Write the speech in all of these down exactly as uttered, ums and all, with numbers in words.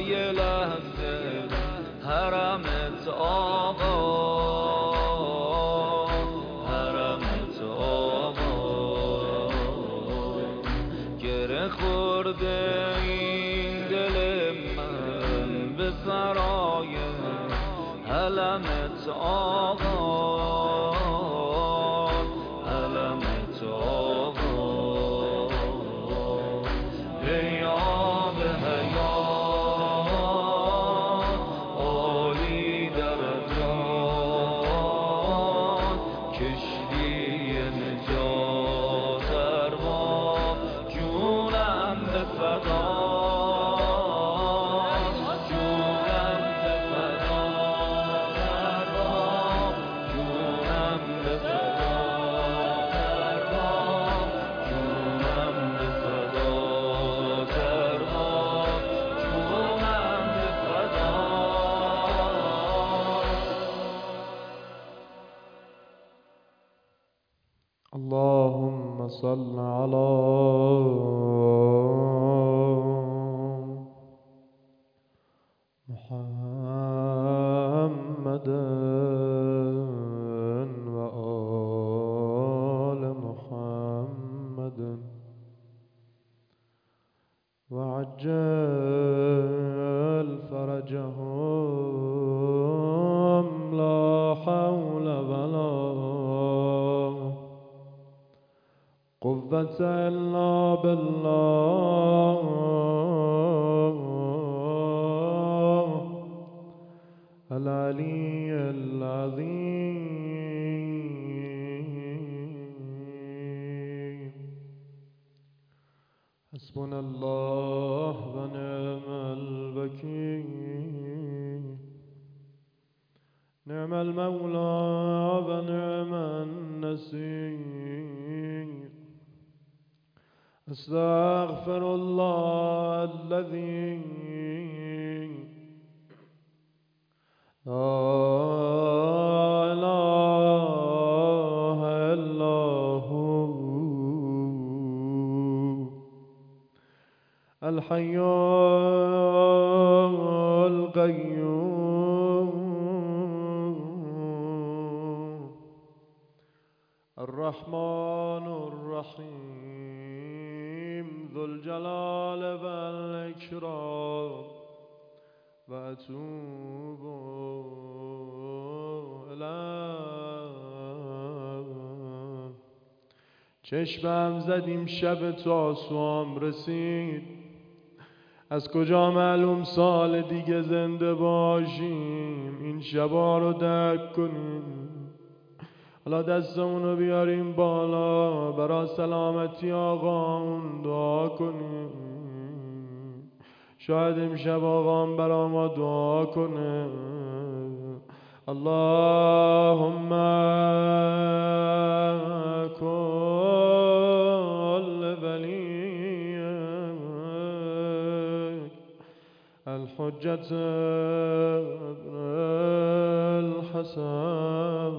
یه لحظه حرمت آقا، حرمت آقا. گره خورده این دل من به سرای حلمت آقا، حلمت آقا. ای آب حیات عالی درجات، کشتی نجات ارباب جونم به فدا، جونم به فدا ارباب، جونم به فدا ارباب، جونم به فدا ارباب، جونم به فدا. اللهم صل على محمد وآل محمد وعجل فرجهم، لا حول ولا قوة إلا بالله العلي العظيم. حسبنا الله ونعم الوكيل، نعم المولى ونعم النصير. استغفر الله الذي لا إله إلا هو الحي القيوم الرحمن الرحيم ذو الجلال والإكرام. وأتوب إليه. چشمم زدیم شب تا سوام رسید، از کجا معلوم سال دیگه زنده باشیم. این شبا رو درک کنیم، حالا دستمونو بیاریم بالا، برا سلامتی آقامون دعا کنیم. شاید امشب آقام برا ما دعا کنه. اللهم کل ولیک الحجة ابن الحسن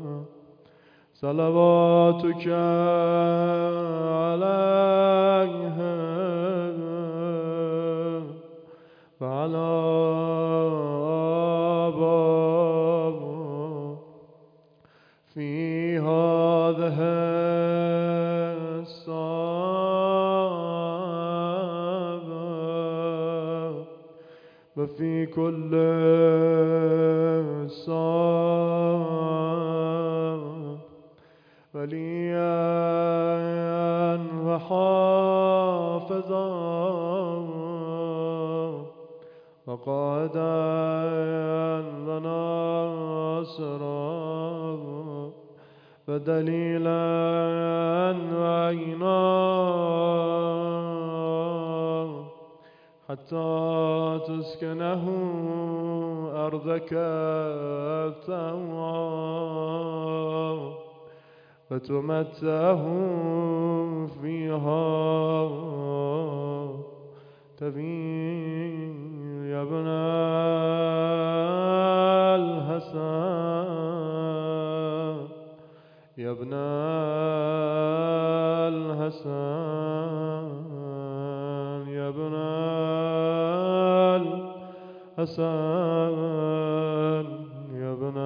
صلواتك عليه وعلى آبائه في هذه الساعة وفي كل ساعة وليا وحافظا وقائدا وناصرا ودليلا وعينا حتى تسكنه أرضك طوعا وتمتعه فيها تبين يا ابن الحسن، يا ابن الحسن، يا ابن الحسن یا ابن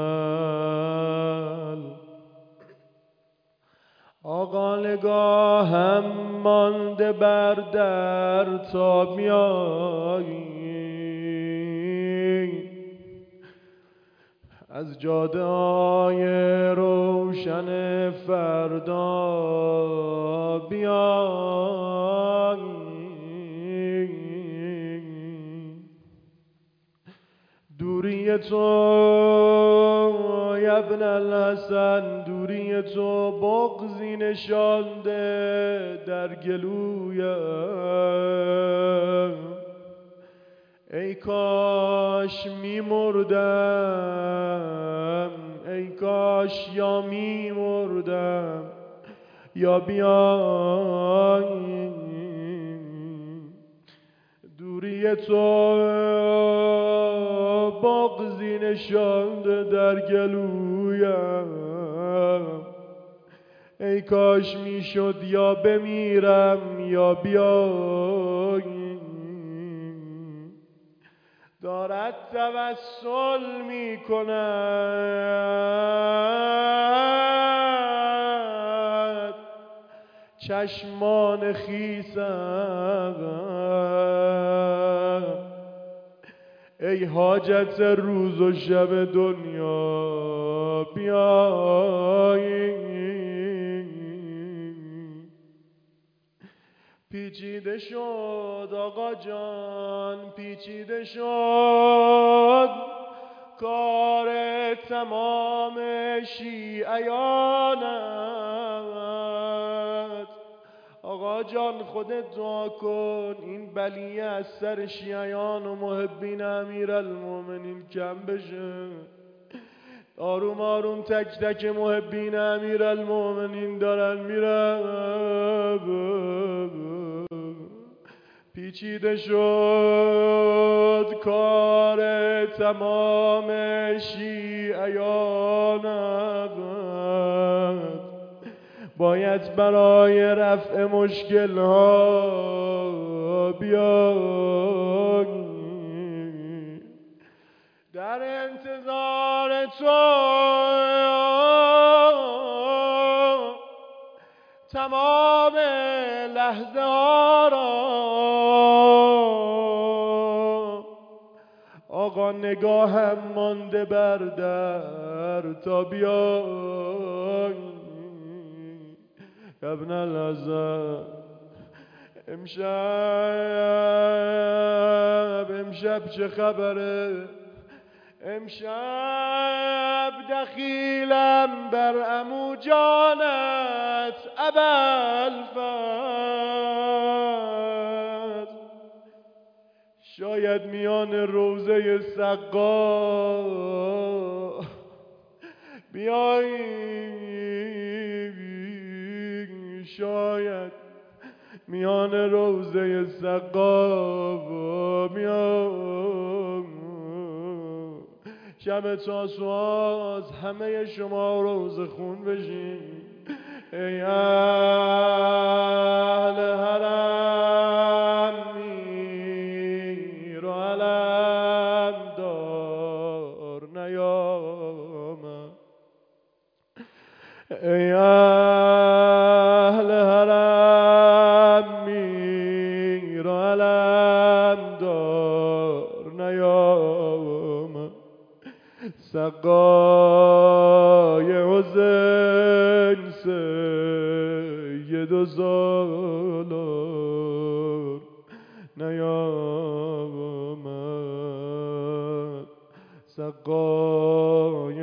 آقا نگاهم مانده بر در تا بیایی از جاده های روشن فردا بیایی دوری تو ابن الحسن دوری تو بغضی نشانده در گلویم ای کاش می مردم ای کاش یا می مردم یا بیایی دوری تو بغضی نشانده در گلویم ای کاش میشد یا بمیرم یا بیایی دارد توسل می کند چشمان خیسم ای حاجت روز و شب دنیا بیایی پیچیده شد آقا جان پیچیده شد کار تمام شیعیانت آقا جان خودت دعا کن این بلیه از سر شیعیان و محبین امیرالمومنین کم بشه آروم آروم تک تک محبین امیرالمومنین دارن میرن پیچیده شد کار تمام شیعیانت باید برای رفع مشکل ها بیایی در انتظار تو تمام لحظه ها را آقا نگاهم مانده بر در تا بیایی ابن الحسن امشب امشب چه خبره امشب دخیلم بر عمو جانت ابوالفضل شاید میان روضه سقا بیایی شاید میان روضه سقا بیایی شب تاسوعات همه شما روزه خون بشین ای اهل حرم میر و علم دار نیامد ای اهل حرم میر و علم دار نیامد سقای حسین سید و سالار نیامد سقای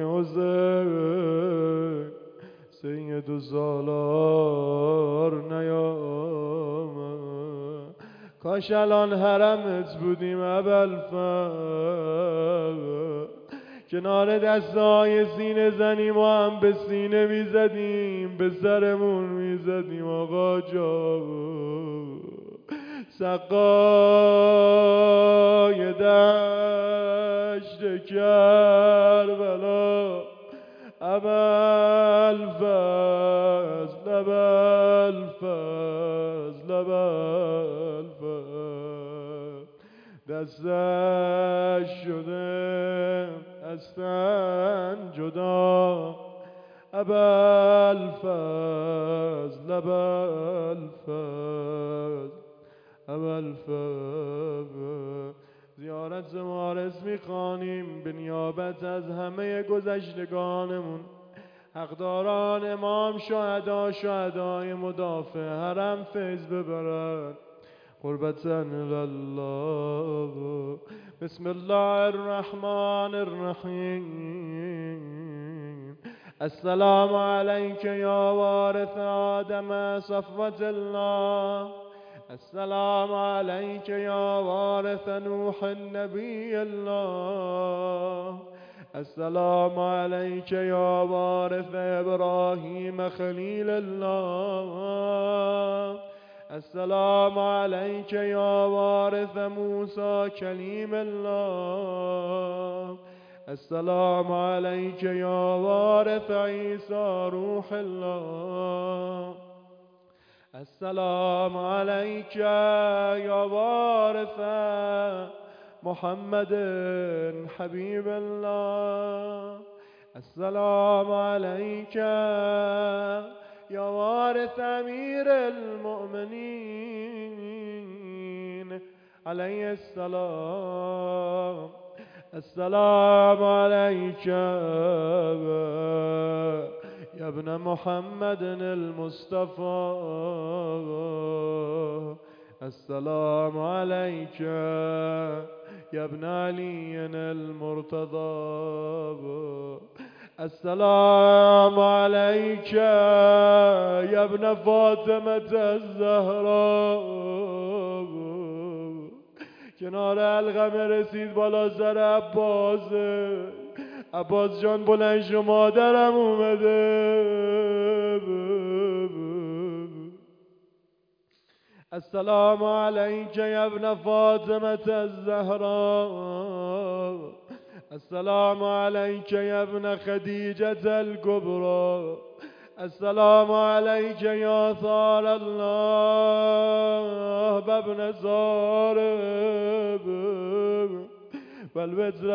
حسین سید و سالار نیامد کاش الان حرمت بودیم ابوالفضل کنار دستای سینه زنیم و هم به سینه میزدیم به سرمون میزدیم آقا جان سقای دشت کربلا ابوالفضل ابوالفضل ابوالفضل دستش شده از تن جدا، ابوالفضل ابوالفضل ابوالفضل. زیارت مارس میخوانیم به نیابت از همه گذشتگانمون، حقداران امام، شهدا، شهدای مدافع حرم فیض ببرد قربتاً الله. بسم الله الرحمن الرحیم. السلام علیک یا وارث آدم صفوة الله، السلام علیک یا وارث نوح نبی الله، السلام علیک یا وارث ابراهیم خلیل الله، السلام علیک یا وارث موسی کلیم الله، السلام علیک یا وارث عیسی روح الله، السلام علیک یا وارث محمد حبیب الله، السلام علیک یا وارث امیر المؤمنین علیه السلام، السلام علیک یا ابن محمد المصطفى، السلام علیک یا ابن علی المرتضى، السلام علیک یا ابن فاطمة الزهراء. کنار القمه رسید بالا سر عباس، عباس جان بلند شو مادرم اومده. السلام علیک یا ابن فاطمة الزهراء، السلام علیک یا ابن خدیجة الکبری، السلام علیک یا ثار الله بابن زارب والوزر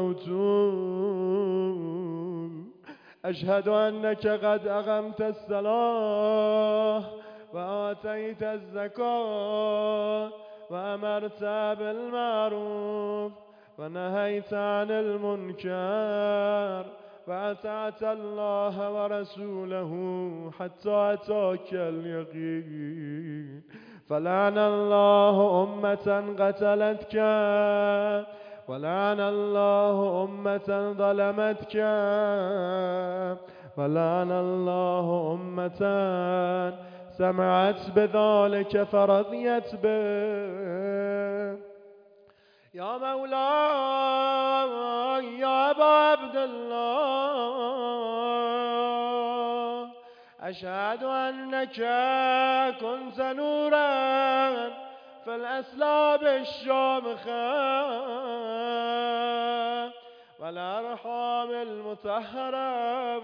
الموتون. اشهد انک قد اقمت الصلاة و آتیت الزکاة و امرت بالمعروف و نهیت عن المنکر و اطعت الله و رسوله حتی اتاک الیقین. فلعن الله امة قتلتك ولعن الله امة ظلمتك ولعن الله امة سمعت بذلك فرضيت به. یا مولاي یا ابا عبدالله، اشهد انك كنت نورا في الاسلاب الشامخة والارحام المطهرة،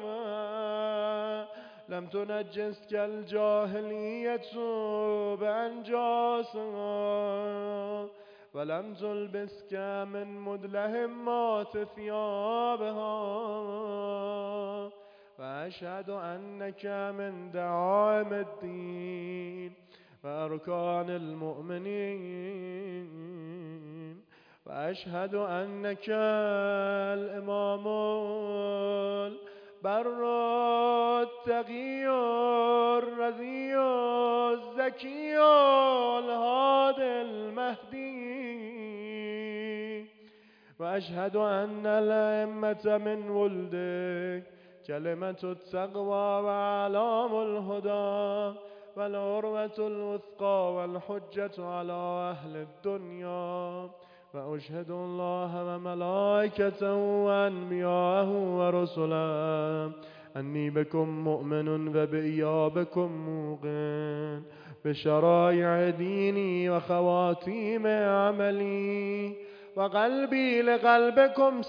لم تنجسك الجاهلية بأنجاسها ولم تلبسك من مدلهمات ثيابها، وأشهد أنك من دعائم الدين وأركان المؤمنين، وأشهد أنك الإمام البر التقي الرضي الزكي الهادي المهدي، وأشهد أن الأئمة من ولدك كلمة التقوى وأعلام الهدى والعروة الوثقى والحجة على أهل الدنيا، وأشهد الله وملائكته وأنبياءه ورسله أني بكم مؤمن وبإيابكم موقن بشرائع ديني وخواتيم عملي، وقلبي لقلبكم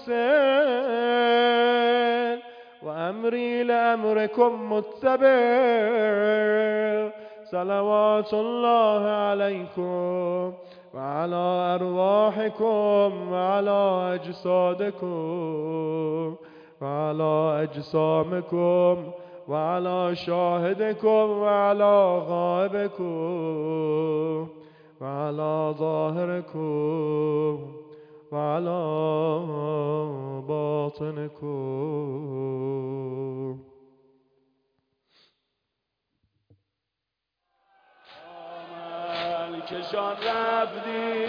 سير وأمري لأمركم متبع. صلوات الله عليكم وعلى أرواحكم وعلى أجسادكم وعلى أجسامكم وعلى شاهدكم وعلى غائبكم وعلى ظاهركم وعلى باطنكم. آمل کشان رفتی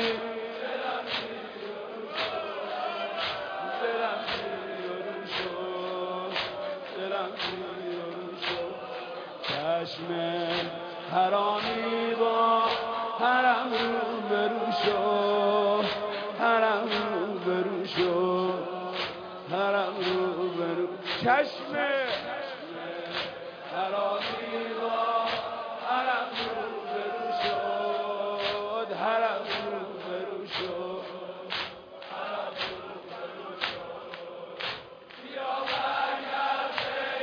چشم حرامی با حرم رو برو شو حرم رو برو شو حرم رو برو چشم حرامی با حرم رو برو شد حرم رو برو شد حرم رو برو شد بیا برگرد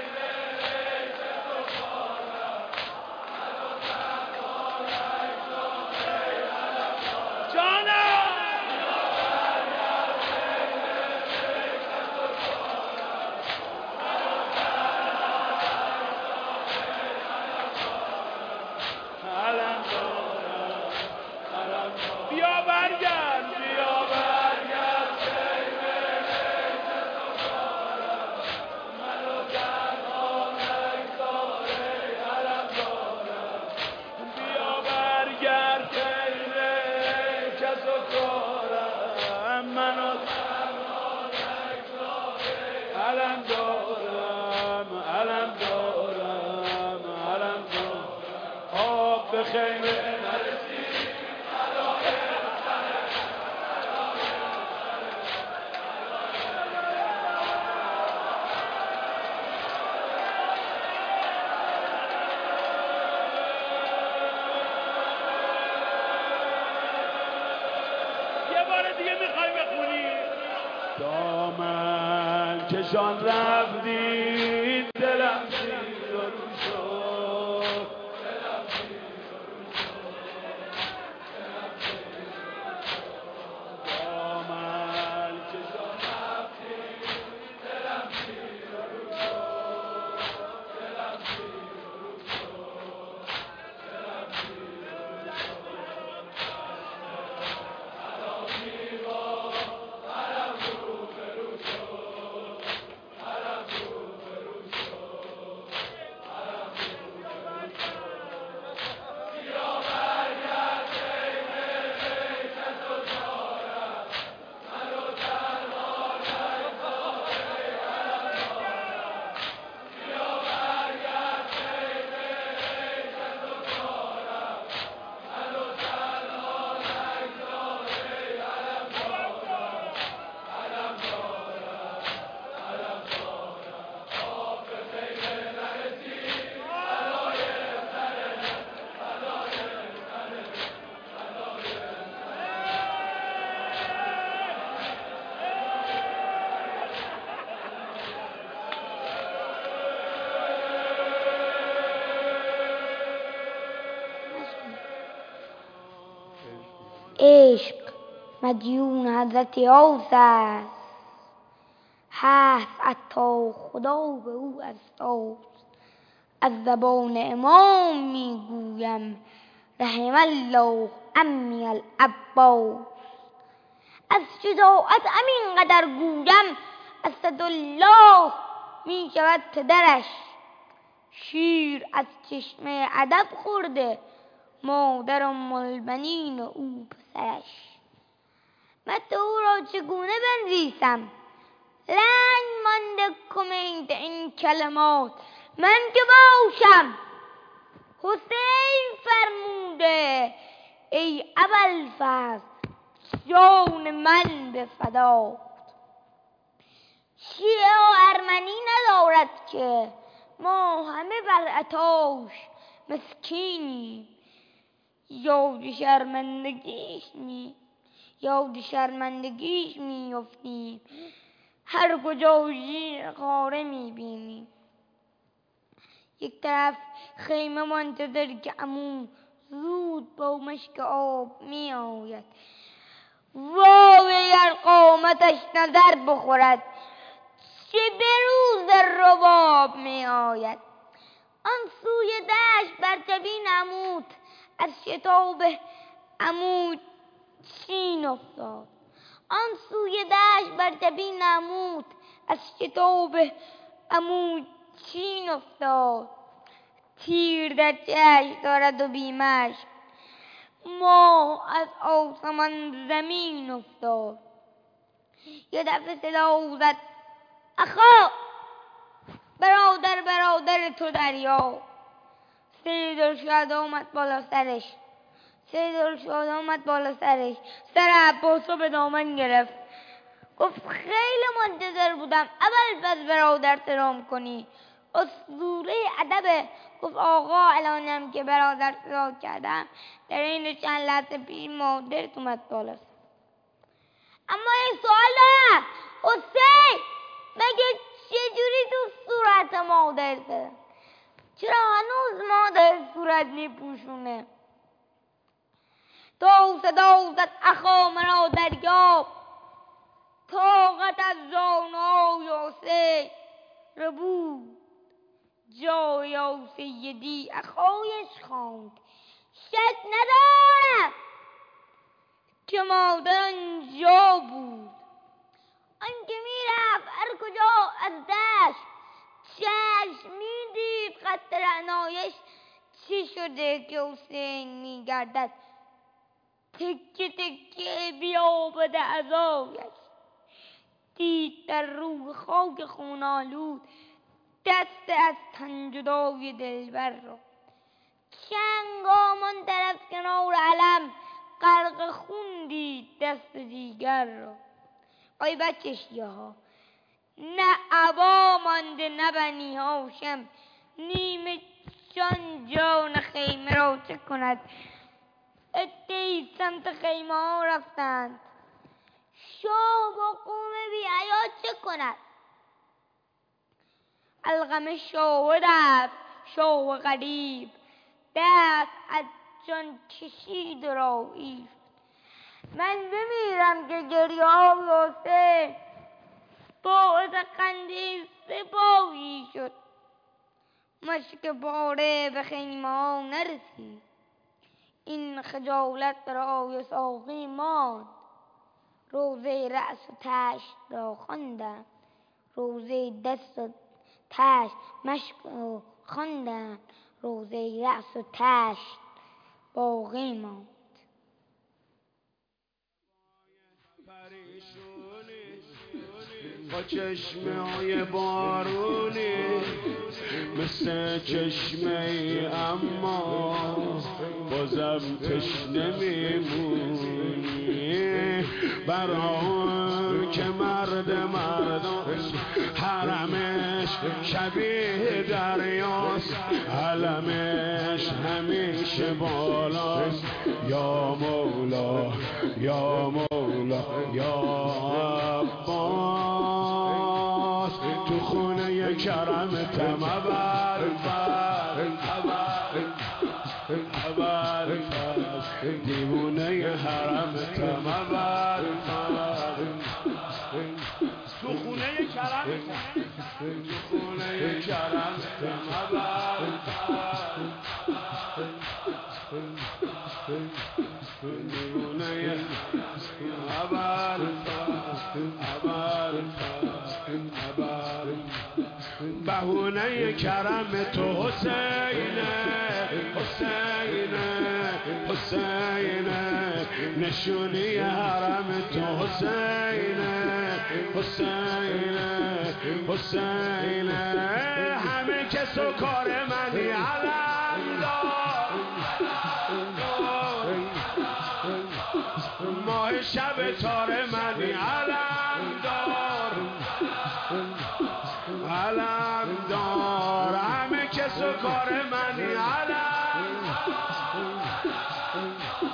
دامن کشان رفتی دلم سیر رو شد دلم سیر رو شد دامن کشان رفتی دلم سیر رو شد دلم سیر رو شد دلم سیر رو شد حرامی با حرم رو برو شد حرم رو برو شد حرم رو برو شد بیا برگرد ای بیت تو دارم منو تنها نگذار ای حرم دارم بیا برگرد ای بیت تو دارم منو تنها نگذار ای حرم دارم حرم دارم حرم دارم آب به خیر نرسی بلای سر بلای سر بلای عشق مدیون حضرت اوس است، هست عطا خدا به او از اوس. از زبان امام میگویم رحم الله عمی العباس. از شجاعت همین قدر گویم اسدالله می شود پدرش. شیر از چشمه ادب خورده مادر ام البنین و او پسرش. مدح او را چگونه بنویسم، لنگ مانده کمید این کلمات. من که باشم حسین فرموده ای ابوالفضل جان من به فدا. شیعه و ارمنی ندارد که ما همه بر عطاش مسکینیم. یاد شرمندگیش می یاد شرمندگیش میافتیم، هر کجا زیر خاره میبینیم. یک طرف خیمه منتظر که عمو زود با مشک آب می آید. وای اگر قامتش نظر بخورد چه به روز رباب می آید. آن سوی دشت بر جبین عمود از شتاب عمود چین افتاد. آن سوی دشت بر جبین عمود از شتاب عمود چین افتاد. تیر در چشم دارد و بیمش ماه از آسمان زمین افتاد. یه دفعه صدا زد اخا برادر برادر تو دریا. سید ارشاد آمد بالا سرش سید ارشاد آمد بالا سرش سر عباسو به دامن گرفت گفت خیلی منتظر بودم اول بس برادر سلام کنی. اسطوره ادب گفت آقا الانم که برادر سلام کردم در این چند لحظه پیش مادرت اومد بالا سر. اما این سوال دارم حسین مگه چجوری تو صورت مادر زدن؟ چرا هنوز مادر صورت میپوشونه؟ تو صدا زد اخا مرا دریاب طاقت از جانای حسین ربود. جای یا سیدی اخایش خواند شک ندارم که مادر آنجا بود. آنکه میرفت هر کجا از دشت چشم میدید خط رعنایش چی شده که حسین میگردد تکه تکه بیابده عزایش. دید در روح خاک خونالود دست از تن جدای دلبر را. چنگامان طرف کنار علم غرق خون دید دست دیگر را. آی بچشیه ها نه عبا مانده نه بنی هاشم نیمه جان جان خیمه را چه کند. عده‌ای سمت خیمه ها رفتند شاه با قوم بی حیا چه کند. القمه شاه رفت شاه غریب دست از جان کشید و رایی. من بمیرم که گریه های حسین باعث خنده سپاهی شد. مشک پاره به خیمه ها نرسید این خجالت برای ساقی ماند. روزه رأس و تشت را خواندم روزه دست و تشت مشک را خواندم روزه رأس و تشت باقی ماند. با چشمه های بارونی مثل چشمه ای اما بازم تشنه میمونی. برای که مرد مردان حرمش شبیه دریاست علمش همیشه بالاست. یا مولا یا مولا یا عباس تو خونه کرم تم ابر ابر دیوونه حرم تم ابر تو خونه کرم تو خونه کرم تم ابر دیوونه ابر ابر ابر بهونه کرم تو حسینه حسینه حسینه نشونی حرم تو حسینه حسینه حسینه همه کس و کار منی علم دار ماه شب تار منی علم دار علم دار همه کس و کار منی علم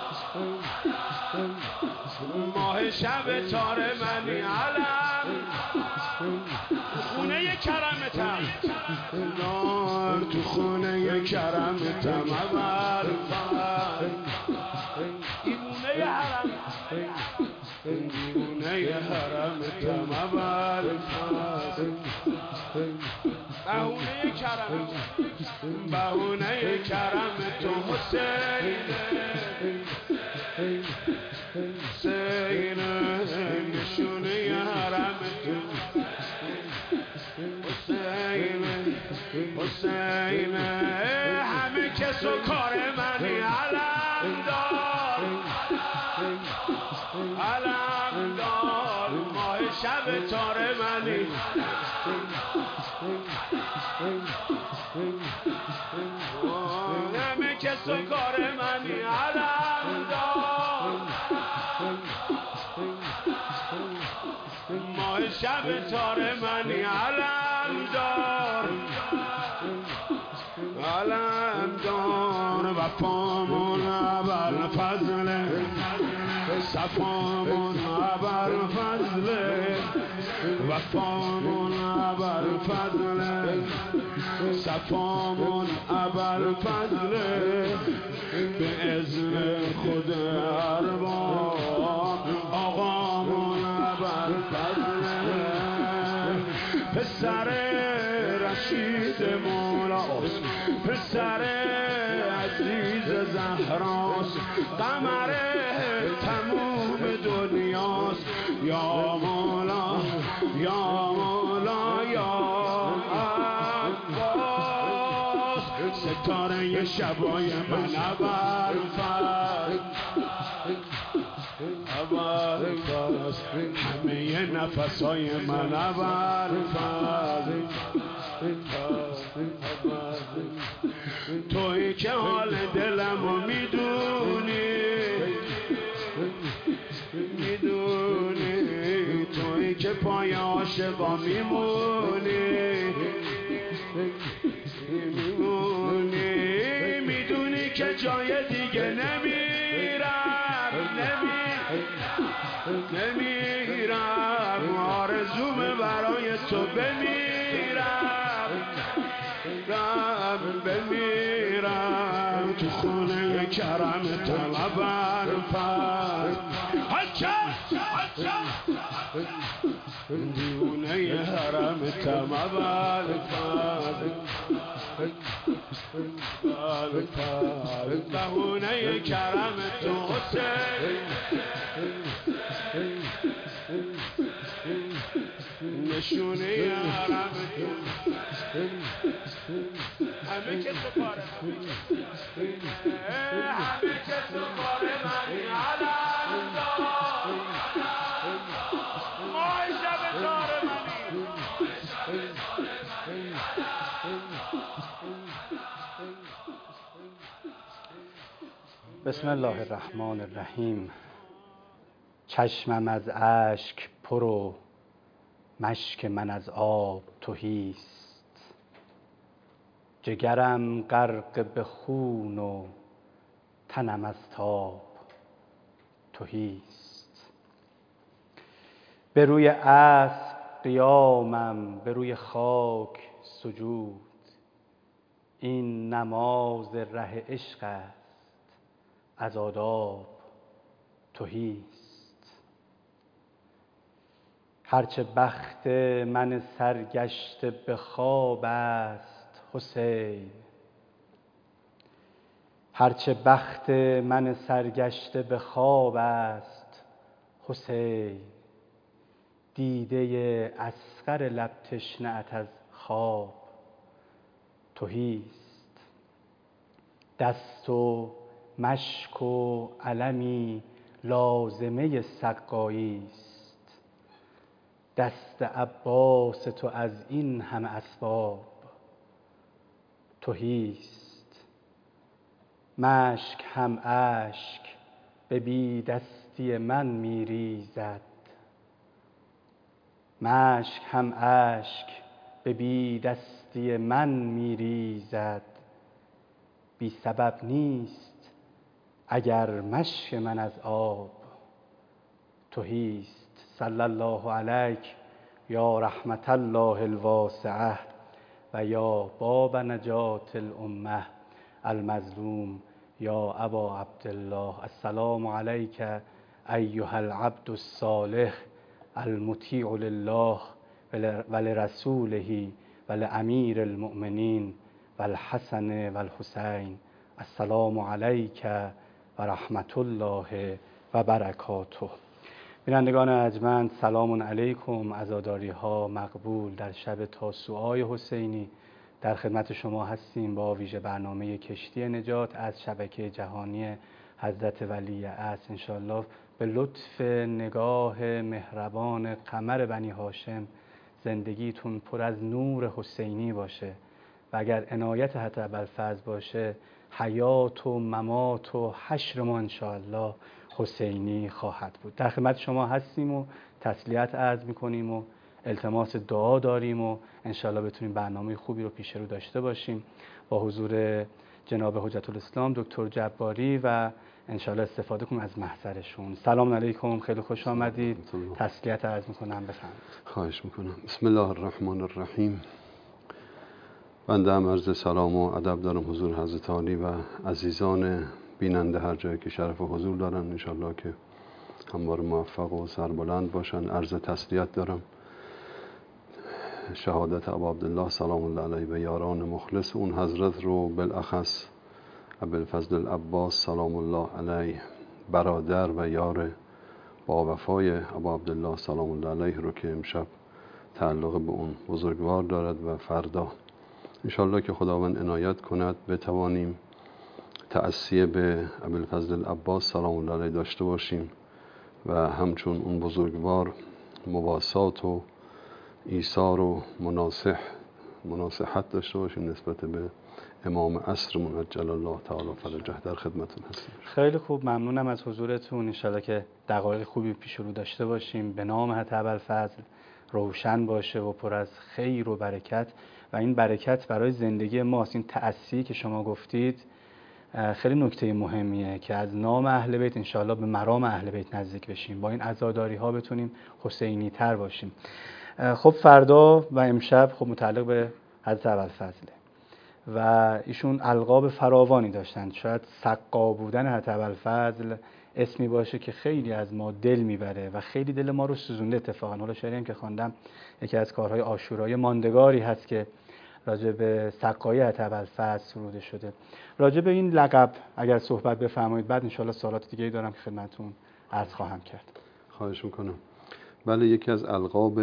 ماه شب تار منی علم خونه کرمتم نار تو خونه کرمتم اول دیوونه حرم دیوونه حرمتم اول بهونه کرم بهونه کرم تو حسین حسین نشونه حرم تو حسین حسین همه کس و کار منی علم دار علم دار ماه شب تار منی همه کس و کار منی علم دار ماه شب تار منی علم دار علم دار وفامون ابر فضل صفامون ابر فضل وفامون ابر فضل صفامون ابر فضل به اذن خود ارباب آقامون ابر فضل پسر رشید مولاست پسر عزیز زهراست قمر تموم دنیاست یا مولا یا مولا یا ستاره شبای من ابر فضل ابر فضل همه نفسای من ابر فضل تویی که حال دلمو میدونی میدونی تویی که پای عاشقا میمونی میمونی میدونی که جای دیگه نمیرم نمی نمیرم آرزوم برای تو بمیرم رم بمیرم تو خونه کرمتم ابر فضل دیوونه حرمتم ابر فضل بهونه کرم تو حسین نشونه حرم تو همه که سپاره همه که سپاره من علم دار ماه شب تار منی بسم الله الرحمن الرحیم. چشمم از اشک پر و مشک من از آب تهیست، جگرم غرق به خون و تنم از تاب تهیست. به روی اسب قیامم، به روی خاک سجود، این نماز ره عشق است از آداب تهیست. هرچه بخت من سرگشته به خواب است حسین، هرچه بخت من سرگشته به خواب است حسین، دیده اصغر لب تشنه‌ات از خواب تهیست. دست و مشک و علمی لازمه سقایی است، دست عباس تو از این همه اسباب تهیست. مشک هم اشک به بی دستی من می ریزد، مشک هم اشک به بی دستی من می ریزد، بی سبب نیست اگر مشک من از آب تهیست. صلی الله علیک یا رحمت الله الواسعه و یا باب نجات الامه المظلوم یا ابا عبدالله. السلام علیک ایها العبد الصالح المطیع لله و لرسوله و لامیر المؤمنین و الحسن و الحسین. السلام علیک و رحمت الله و برکاته. بینندگان ارجمند، سلام علیکم. عزاداری ها مقبول. در شب تاسوعای حسینی در خدمت شما هستیم با ویژه برنامه کشتی نجات از شبکه جهانی حضرت ولی عصر. انشاءالله به لطف نگاه مهربان قمر بنی هاشم زندگیتون پر از نور حسینی باشه و اگر عنایت حضرت ابوالفضل باشه حیات و ممات و حشر ما انشاءالله حسینی خواهد بود. در خدمت شما هستیم و تسلیت عرض میکنیم و التماس دعا داریم و انشاءالله بتونیم برنامه خوبی رو پیش رو داشته باشیم با حضور جناب حجت الاسلام دکتر جباری و انشاءالله استفاده کنیم از محضرشون. سلام علیکم، خیلی خوش آمدید. تسلیت عرض میکنم، بفرمایید. خواهش میکنم. بسم الله الرحمن الرحیم. بنده هم عرض سلام و ادب دارم حضور حضرت عالی و عزیزان بیننده هر جایی که شرف و حضور دارن، انشالله که همواره موفق و سربلند باشن. عرض تسلیت دارم. شهادت ابا عبدالله سلام الله علیه و یاران مخلص اون حضرت رو، بالاخص ابوالفضل العباس سلام الله علیه، برادر و یار با وفای ابا عبدالله سلام الله علیه رو که امشب تعلق به اون بزرگوار دارد و فردا انشالله که خداوند عنایت کند بتوانیم تأسیه به ابوالفضل العباس سلام الله علیه داشته باشیم و همچون اون بزرگوار مواسات و ایثار و مناصح مناصحت داشته باشیم نسبت به امام عصرمون عجل الله تعالی فرجه. در خدمتون هستیم. خیلی خوب، ممنونم از حضورتون. انشالله که دقایق خوبی پیش رو داشته باشیم. به نام حضرت ابوالفضل روشن باشه و پر از خیر و برکت و این برکت برای زندگی ماست. این تأسی که شما گفتید خیلی نکته مهمیه که از نام اهل بیت انشاءالله به مرام اهل بیت نزدیک بشیم، با این عزاداری ها بتونیم حسینی تر باشیم. خب فردا و امشب خب متعلق به حضرت ابوالفضل و ایشون القاب فراوانی داشتند. شاید سقا بودن حضرت ابوالفضل اسمی باشه که خیلی از ما دل میبره و خیلی دل ما رو سوزونده. اتفاقا حالا شعری هم که خواندم یکی از کارهای عاشورای ماندگاری هست که راجع به سقایی حضرت ابوالفضل سروده شده. راجع به این لقب اگر صحبت بفرمایید، بعد انشاءالله سوالات دیگه‌ای دارم که خدمتتون عرض خواهم کرد. خواهش میکنم. بله، یکی از القاب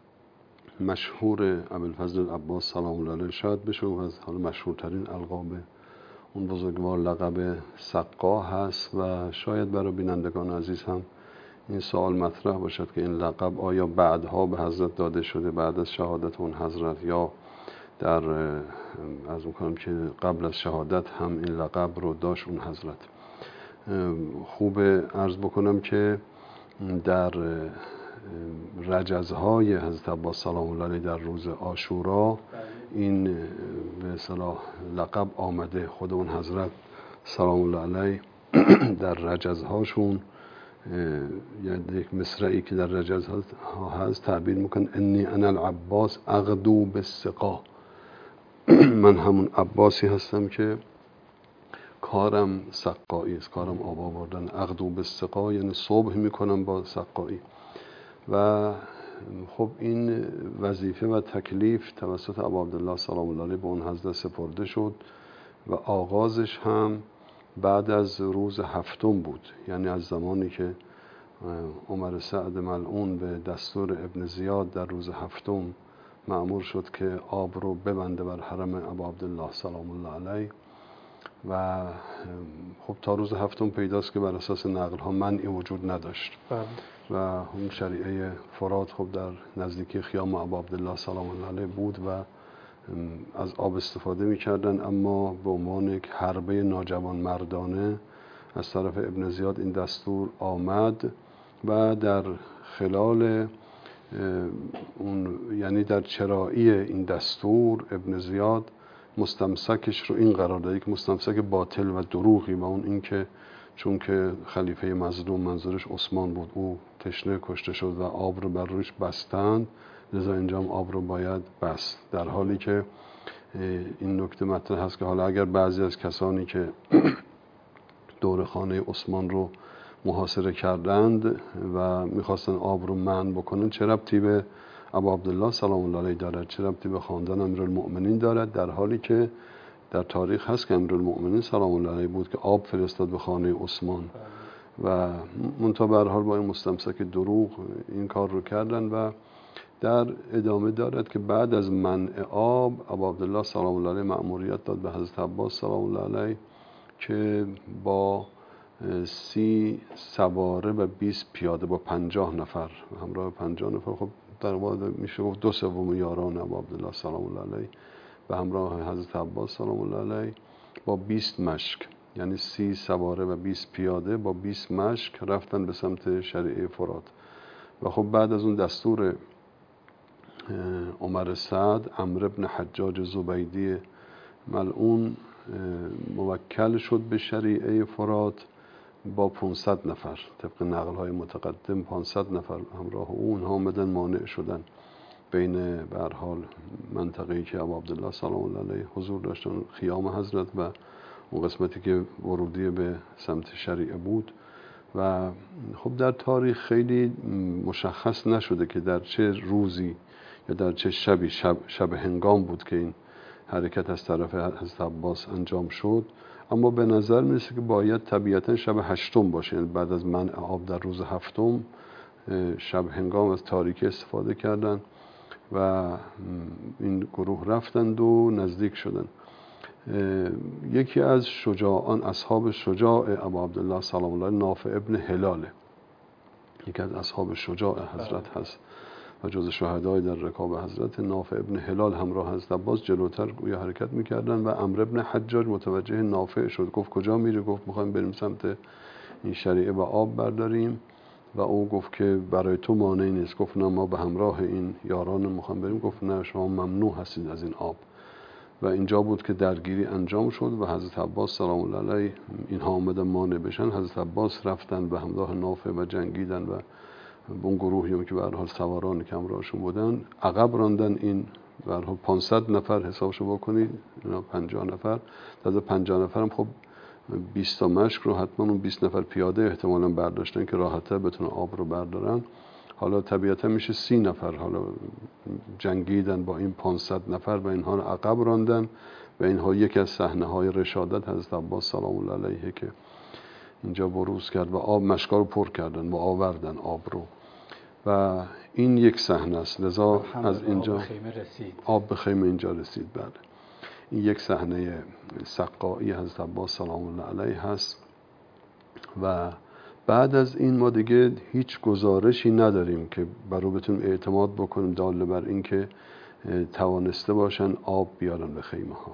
مشهور ابوالفضل العباس سلام الله علیه شاید بشه و از حالا مشهورترین القاب اون بزرگوار لقب سقا هست و شاید برای بینندگان عزیز هم این سوال مطرح باشد که این لقب آیا بعدها به حضرت داده شده بعد از شهادت اون حضرت یا در از میکنم که قبل از شهادت هم این لقب رو داشت اون حضرت. خوب عرض بکنم که در رجزهای حضرت عباس سلام الله علیه در روز عاشورا این به اصطلاح لقب آمده. خود اون حضرت سلام الله علیه در رجزهاشون یک مصرعی که در رجزها هست تعبیر میکن انی انا العباس اغدو بالسقا، من همون عباسی هستم که کارم سقایی است، کارم آب آوردن. اغدو بالسقا یعنی صبح میکنم با سقایی. و خب این وظیفه و تکلیف توسط ابا عبدالله سلام الله علیه به اون حضرت سپرده شد و آغازش هم بعد از روز هفتم بود، یعنی از زمانی که عمر سعد ملعون به دستور ابن زیاد در روز هفتم مأمور شد که آب رو ببنده بر حرم ابا عبدالله سلام الله علیه و خب تا روز هفتم پیداست که بر اساس نقل ها منعی وجود نداشت و اون شریعه فرات خب در نزدیکی خیام ابا عبدالله سلام الله علیه بود و از آب استفاده میکردن، اما به عنوان یک حربه ناجوان مردانه از طرف ابن زیاد این دستور آمد و در خلال اون یعنی در چرایی این دستور ابن زیاد مستمسکش رو این قرار داده که مستمسک باطل و دروغی و اون این که چون که خلیفه مظلوم منظورش عثمان بود او تشنه کشته شد و آب رو بر روش بستند، لذا اینجا هم آب رو باید بست. در حالی که این نکته مطرح هست که حالا اگر بعضی از کسانی که دور خانه عثمان رو محاصره کردند و میخواستن آب رو منع بکنن، چه ربطی به ابا عبدالله سلام الله علیه دارد؟ چه ربطی به خاندان امیرالمؤمنین دارد؟ در حالی که در تاریخ هست که امیرالمؤمنین سلام الله علیه بود که آب فرستاد به خانه عثمان و منتها به هر حال با این مستمسک دروغ این کار رو کردن. و در ادامه دارد که بعد از منع آب ابا عبدالله سلام الله علیه مأموریت داد به حضرت عباس سلام الله علیه که با سی سواره و بیست پیاده با پنجاه نفر همراه پنجاه نفر، خب در واقع میشه گفت دو سوم یاران ابا عبدالله سلام الله علیه به همراه حضرت عباس سلام الله علیه با بیست مشک، یعنی سی سواره و بیست پیاده با بیست مشک رفتن به سمت شریعه فرات. و خب بعد از اون دستور عمر سعد، عمرو بن حجاج زبیدی ملعون موکل شد به شریعه فرات با پانصد نفر، طبق نقل‌های متقدم پانصد نفر همراه او. اونها آمدن مانع شدن بین به هر حال منطقه‌ای که ابا عبدالله سلام الله علیه حضور داشتن، خیام حضرت، و اون قسمتی که ورودی به سمت شریعه بود. و خب در تاریخ خیلی مشخص نشده که در چه روزی یا در چه شبی شب, شب هنگام بود که این حرکت از طرف حضرت عباس انجام شد، اما به نظر میرسه که باید طبیعتا شب هشتم باشه، یعنی بعد از منع آب در روز هفتم شب هنگام از تاریکی استفاده کردن و این گروه رفتند و نزدیک شدن. یکی از شجاعان، اصحاب شجاع ابا عبدالله سلام الله علیه، نافع ابن هلاله، یکی از اصحاب شجاع حضرت هست و جز شهدای در رکاب حضرت. نافع ابن هلال همراه حضرت عباس جلوتر گویا حرکت میکردن و عمرو ابن حجاج متوجه نافع شد، گفت کجا میری؟ گفت میخوایم بریم سمت این شریعه و آب برداریم. و او گفت که برای تو مانعی نیست. گفت نه، ما به همراه این یاران میخوایم بریم. گفت نه، شما ممنوع هستید از این آب. و اینجا بود که درگیری انجام شد و حضرت عباس سلام الله علیه اینها آمدن مانع بشن. حضرت عباس رفتن به همراه نافع و جنگیدن و اون گروهی هم که به هر حال سواران که همراهشون بودن عقب راندن. این به هر حال پانصد نفر حسابشو بکنید، اینا پنجاه نفر، از پنجاه نفر هم خب بیست تا مشک رو حتما اون بیست نفر پیاده احتمالاً برداشتن که راحت‌تر بتونن آب رو بردارن. حالا طبیعتا میشه سی نفر حالا جنگیدن با این پانصد نفر و اینها رو عقب راندن. و اینها یکی از صحنه‌های رشادت حضرت عباس سلام الله علیه که اینجا بروز کرد و آب مشکا رو پر کردن و آوردن آب رو. و این یک صحنه است. لذا از اینجا آب به خیمه رسید. آب به خیمه اینجا رسید. بله، این یک صحنه سقایی حضرت عباس سلام الله علیه هست. و بعد از این ما دیگه هیچ گزارشی نداریم که برای بتونیم اعتماد بکنیم داله بر این که توانسته باشن آب بیارن به خیمه ها.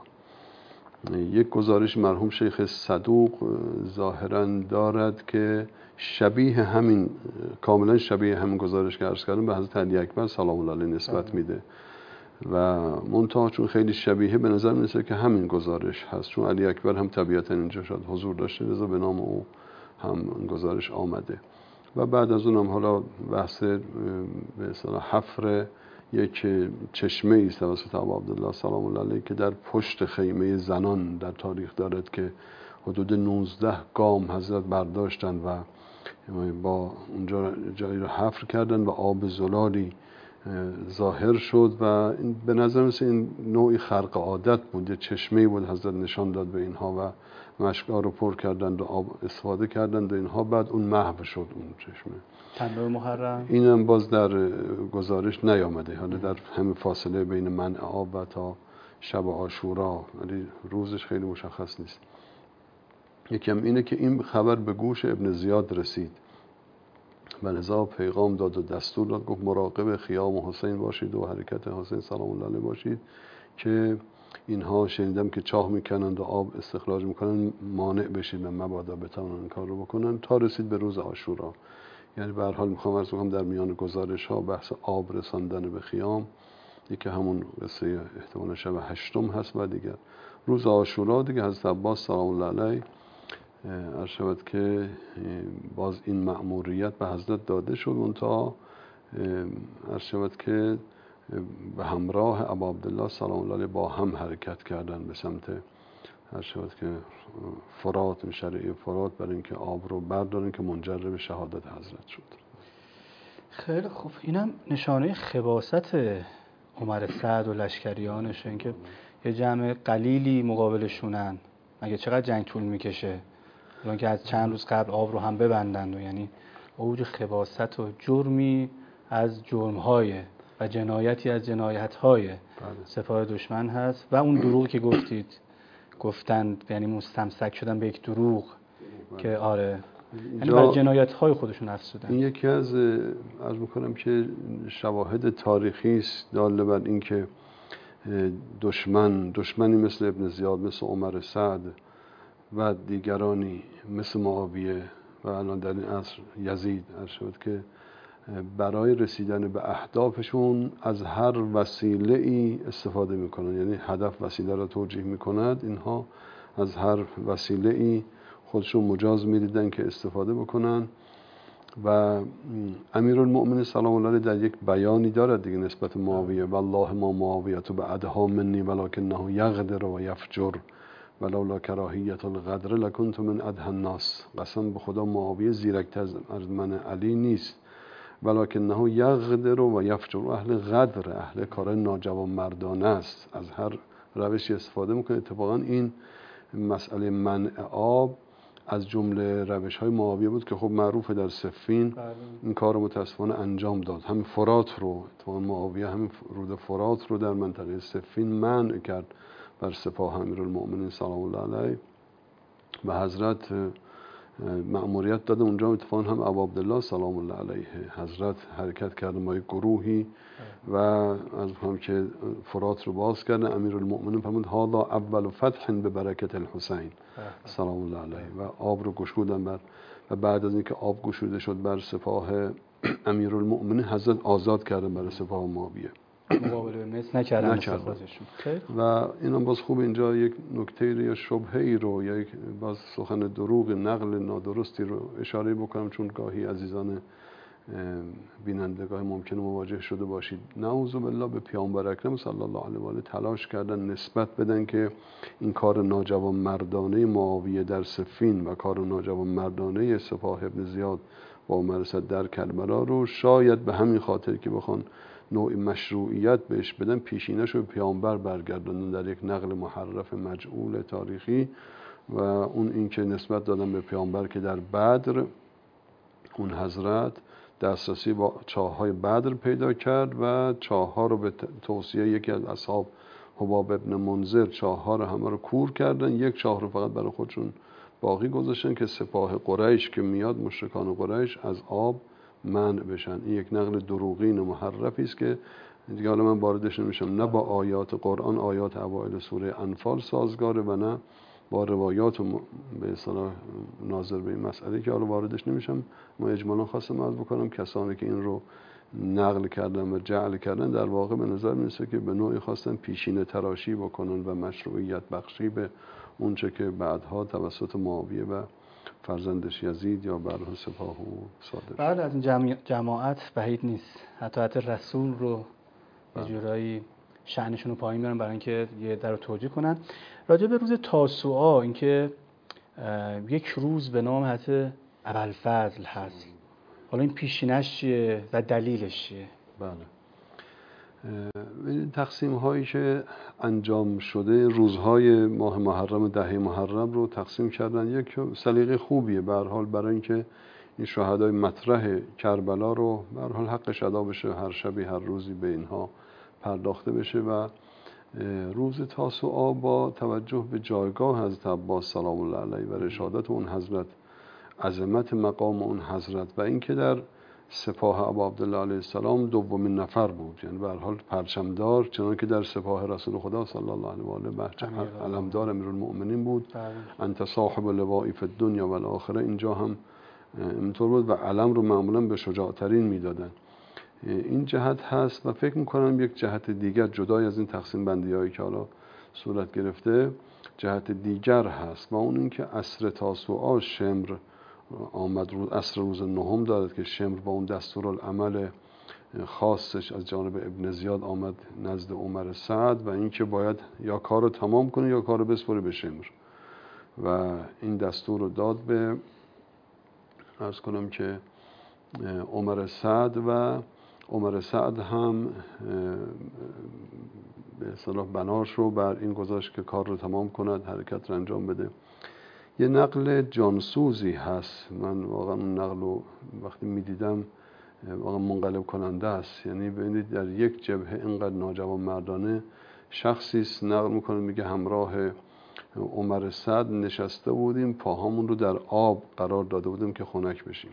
یک گزارش مرحوم شیخ صدوق ظاهرا دارد که شبیه همین، کاملا شبیه همین گزارش که عرض کردم به حضرت علی اکبر سلام الله علیه نسبت میده و منتها چون خیلی شبیه به نظر میرسه که همین گزارش هست، چون علی اکبر هم طبیعتا اینجا شاید حضور داشته، لذا به نام او هم گزارش آمده. و بعد از اونم حالا بحث به اصطلاح حفر یک چشمه است توسط ابا عبدالله سلام الله علیه که در پشت خیمه زنان در تاریخ دارد که حدود نوزده گام حضرت برداشتن و با اونجا جایی رو حفر کردن و آب زلالی ظاهر شد و به نظر مثل این نوعی خرق عادت بود، یه چشمه‌ای بود حضرت نشان داد به اینها و مشکا رو پر کردند و آب استفاده کردند و اینها، بعد اون محو شد اون چشمه. تنور محرم اینم باز در گزارش نیامده، حالا در همین فاصله بین منع آب و تا شب عاشورا، ولی روزش خیلی مشخص نیست. یکم اینه که این خبر به گوش ابن زیاد رسید و لذا پیغام داد و دستور داد، گفت مراقب خیام حسین باشید و حرکت حسین سلام الله علیه باشید که اینها شنیدم که چاه میکنند و آب استخراج میکنن، مانع بشید و مبادا بتوانند این کار رو بکنن. تا رسید به روز عاشورا. یعنی به هر حال میخوام عرض کنم در میان گزارش ها بحث آب رساندن به خیام یکی همون قصه احتمال شب هشتم هست و دیگر روز عاشورا دیگه حضرت عباس سلام الله علیه عرض شود که باز این مأموریت به حضرت داده شد. اون تا عرض شود که به همراه ابا عبدالله سلام الله علیه با هم حرکت کردن به سمت هر شود که فرات، شریعه فرات، برای اینکه آب رو بردارن که منجر به شهادت حضرت شد. خیلی خوب. اینم نشانه خباثت عمر سعد و لشکریانشه، اینکه یه جمع قلیلی مقابلشونن. مگه چقدر جنگ طول میکشه؟ اون که از چند روز قبل آب رو هم ببندن و یعنی اوج خباثت و جرمی از جرم‌های و جنایتی از جنایت‌های سپاه دشمن هست. و اون دروغ که گفتید گفتند، یعنی مستمسک شدن به یک دروغ که آره، یعنی بر جنایت‌های خودشون افزودن. این یکی از عرض می‌کنم که شواهد تاریخی است داله بر این که دشمن دشمنی مثل ابن زیاد، مثل عمر سعد و دیگرانی مثل معاویه و الان در این عصر یزید عرض شد که برای رسیدن به اهدافشون از هر وسیله ای استفاده میکنن، یعنی هدف وسیله را توجیه میکند. اینها از هر وسیله ای خودشون مجاز میدیدن که استفاده بکنن. و امیرالمؤمنین سلام الله علیه در یک بیانی دارد دیگه نسبت معاویه: والله ما معاویه به ادها منی ولکنه یغدر و یفجر ولولا کراهیت الغدر لکنت من ادهى الناس. قسم به خدا معاویه زیرکتر از من علی نیست، ولکنه یغدر و یفجر. اهل غدر، اهل کارهای ناجوانمردانه است، از هر روشی استفاده میکنه. اتفاقا این مسئله منع آب از جمله روش های معاویه بود که خب معروفه در صفین این کار رو متاسفانه انجام داد. همین فرات رو اتفاقا معاویه همین رود فرات رو در منطقه صفین منع کرد بر سپاه امیرالمؤمنین سلام الله علیه و حضرت مأموریت داده اونجا. اتفاقا هم ابا عبدالله سلام الله علیه حضرت حرکت کردن با یک گروهی و از هم که فرات رو باز کردن. امیرالمؤمنین فرمود هذا اول فتح به برکت الحسین سلام الله علیه و آب رو گشودن بر و بعد از اینکه آب گشوده شد بر سپاه امیرالمؤمنین حضرت آزاد کردن برای سپاه معاویه، مقابله مثل نکردن نکردن. و اینم باز خوب اینجا یک نکته یا شبهه‌ای رو یا یک باز سخن دروغ، نقل نادرستی رو اشاره بکنم، چون گاهی عزیزان بینندگاه ممکنه مواجه شده باشید. نعوذ بالله به پیامبر اکرم صلی الله علیه و آله تلاش کردن نسبت بدن که این کار ناجوانمردانه معاویه در صفین و کار ناجوانمردانه سپاه ابن زیاد با عمر سعد در کربلا رو شاید به همین خاطر که بخوان نوع مشروعیت بهش بدن پیشینش رو به پیامبر برگرداندن در یک نقل محرف مجعول تاریخی و اون این که نسبت دادن به پیامبر که در بدر اون حضرت دسترسی با چاه‌های بدر پیدا کرد و چاه‌ها رو به توصیه یکی از اصحاب حباب ابن منذر چاه‌ها رو همه رو کور کردن، یک چاه رو فقط برای خودشون باقی گذاشتن که سپاه قریش که میاد، مشرکان قریش، از آب منع بشن. این یک نقل دروغین و محرفی است که دیگه حالا من واردش نمیشم، نه با آیات قرآن، آیات اوایل سوره انفال سازگاره و نه با روایات به اصطلاح ناظر به این مسئله که حالا واردش نمیشم. ما اجمالا خواستم عرض بکنم کسانی که این رو نقل کردن و جعل کردن در واقع به نظر میرسه که به نوعی خواستن پیشینه تراشی بکنن و مشروعیت بخشی به اونچه که بعدها توسط معاویه و فرزندش یزید یا برای سپاه او صادر. بله، از این جمع... جماعت بعید نیست حتی حتی رسول رو یه جورایی شأنشون رو پایین میارن برای اینکه یه در رو توجیه کنن. راجع به روز تاسوعا، اینکه یک روز به نام حضرت ابوالفضل هست، حالا این پیشینش چیه و دلیلش چیه؟ بله، این تقسیم هایی که انجام شده روزهای ماه محرم دهه محرم رو تقسیم کردن، یک سلیقه خوبیه به هر حال برای اینکه این شهدای مطرح کربلا رو به هر حال حقش ادا بشه، هر شبی هر روزی به اینها پرداخته بشه. و روز تاسوعا با توجه به جایگاه حضرت عباس سلام الله علیه و رشادت اون حضرت، عظمت مقام اون حضرت و اینکه در سپاه ابا عبدالله علیه السلام دومین نفر بود، یعنی به هر حال پرچمدار، چنانکه که در سپاه رسول خدا صلی الله علیه و آله علمدار امیرالمؤمنین بود. انت صاحب لواء فی الدنیا و الاخره، اینجا هم اینطور بود و علم رو معمولا به شجاعترین میدادن. این جهت هست و فکر میکنم یک جهت دیگر جدای از این تقسیم بندی هایی که حالا صورت گرفته جهت دیگر هست و اون این که عصر تاسوعا شمر آمد، روز عصر روز نهم دارد که شمر با اون دستورالعمل خاصش از جانب ابن زیاد آمد نزد عمر سعد و اینکه باید یا کار رو تمام کنه یا کار رو بسپره به شمر و این دستور رو داد به عرض کنم که عمر سعد و عمر سعد هم به اصطلاح بناش رو بر این گذاشت که کار رو تمام کند، حرکت رو انجام بده. یه نقل جانسوزی هست، من واقعا اون نقل رو وقتی میدیدم واقعا منقلب کننده است. یعنی ببینید در یک جبهه اینقدر ناجوان مردانه شخصی نقل میکنه، میگه همراه عمر سعد نشسته بودیم، پاهامون رو در آب قرار داده بودیم که خنک بشیم.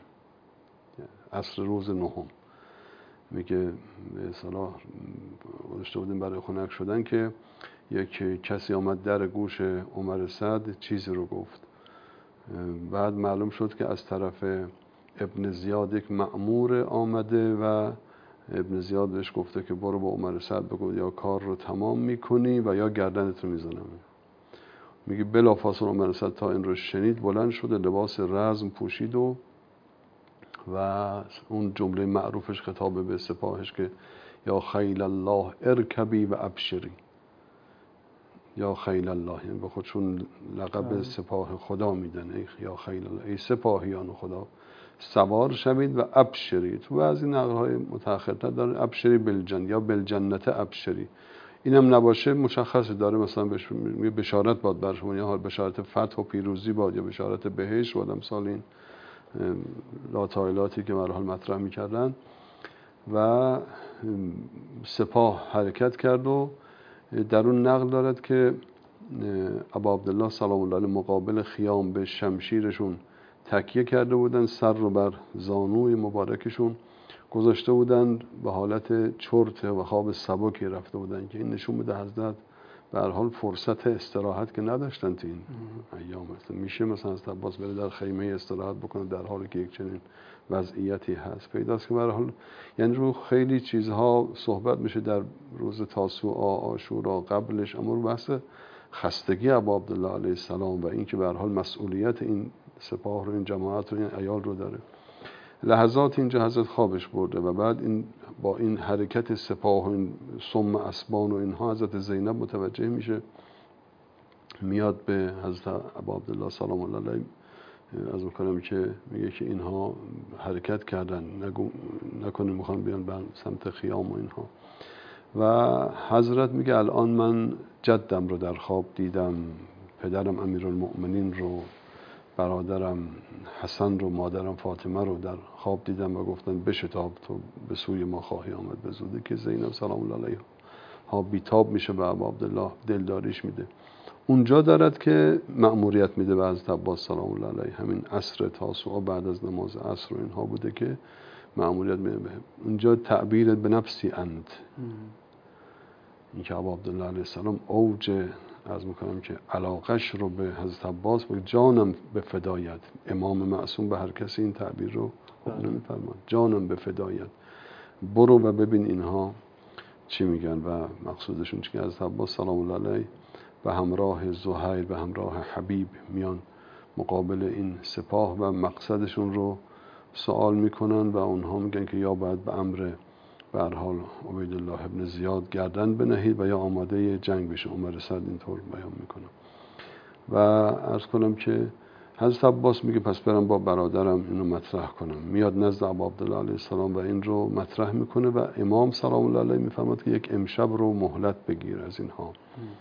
عصر روز نهم میگه به اصطلاح گذاشته بودیم برای خنک شدن که یک کسی آمد در گوش عمر سعد چیزی رو گفت. بعد معلوم شد که از طرف ابن زیاد یک مأمور آمده و ابن زیاد بهش گفته که برو با عمر سعد بگو یا کار رو تمام میکنی و یا گردنت رو میزنم. میگه بلافاصله عمر سعد تا این رو شنید بلند شده، لباس رزم پوشید و و اون جمله معروفش خطاب به سپاهش که یا خیل الله ارکبی و ابشری، یا خیل الله، یعنی به خودشون لقب سپاه خدا میدن، ای یا خیل الله، ای سپاهیان خدا سوار شوید و ابشری. تو بعضی نقل‌های متأخرتر داره ابشری بالجن یا بالجنت ابشری. اینم نباشه مشخص داره، مثلا بشارت باد بر شما، یا بشارت فتح و پیروزی باد یا بشارت بهشت باد، امثال این لاتایلاتی که مرحال مطرح میکردن. و سپاه حرکت کرد و در اون نقل دارد که ابا عبدالله سلام الله علیه مقابل خیام به شمشیرشون تکیه کرده بودن، سر رو بر زانوی مبارکشون گذاشته بودن، به حالت چرت و خواب سبکی رفته بودن که این نشون میده حضرت به هر حال فرصت استراحت که نداشتن تو این ایام. میشه مثلا حضرت عباس بره در خیمه استراحت بکنه در حالی که یک چنین وضعیتی هست؟ پیداست که به هر حال یعنی رو خیلی چیزها صحبت میشه در روز تاسوعا، عاشورا، قبلش، اما رو بحث خستگی ابا عبدالله علیه السلام و اینکه به هر حال مسئولیت این سپاه رو، این جماعت رو، این عیال رو داره. لحظات اینجا حضرت خوابش برده و بعد این با این حرکت سپاه و این سم اسبان و اینها حضرت زینب متوجه میشه، میاد به حضرت ابا عبدالله سلام الله علیه از میکنم که میگه که اینها حرکت کردن، نگو نکنه میخوان بیان به سمت خیام و اینها. و حضرت میگه الان من جدم رو در خواب دیدم، پدرم امیرالمؤمنین رو، برادرم حسن رو، مادرم فاطمه رو در خواب دیدم و گفتن بشتاب تو به سوی ما خواهی آمد به زودی. که زینب سلام الله علیها ها بیتاب میشه به ابا عبدالله، دلداریش میده. اونجا دارد که مأموریت میده به حضرت عباس سلام الله علیه، همین عصر تاسوعا بعد از نماز عصر و اینها بوده که مأموریت میده. اونجا تعبیر به نفسی اند، این که ابا عبدالله علیه السلام اوج از میکنم که علاقش رو به حضرت عباس و جانم به فدایت، امام معصوم به هر کسی این تعبیر رو نمیفرماد، جانم به فدایت، برو و ببین اینها چی میگن. و مقصودشون چی که حضرت عباس سلام الله علیه و همراه زهیر و همراه حبیب میان مقابل این سپاه و مقصدشون رو سوال میکنن و اونها میگن که یا باید به امر به هر حال عبیدالله ابن زیاد گردن بنهید و یا آماده جنگ بشه. عمر سعد اینطور بیان میکنه. و عرض کنم که حضرت عباس میگه پس برم با برادرم اینو مطرح کنم. میاد نزد ابا عبدالله علیه السلام و این رو مطرح میکنه و امام سلام الله علیه میفرماد که یک امشب رو مهلت بگیر از اینها،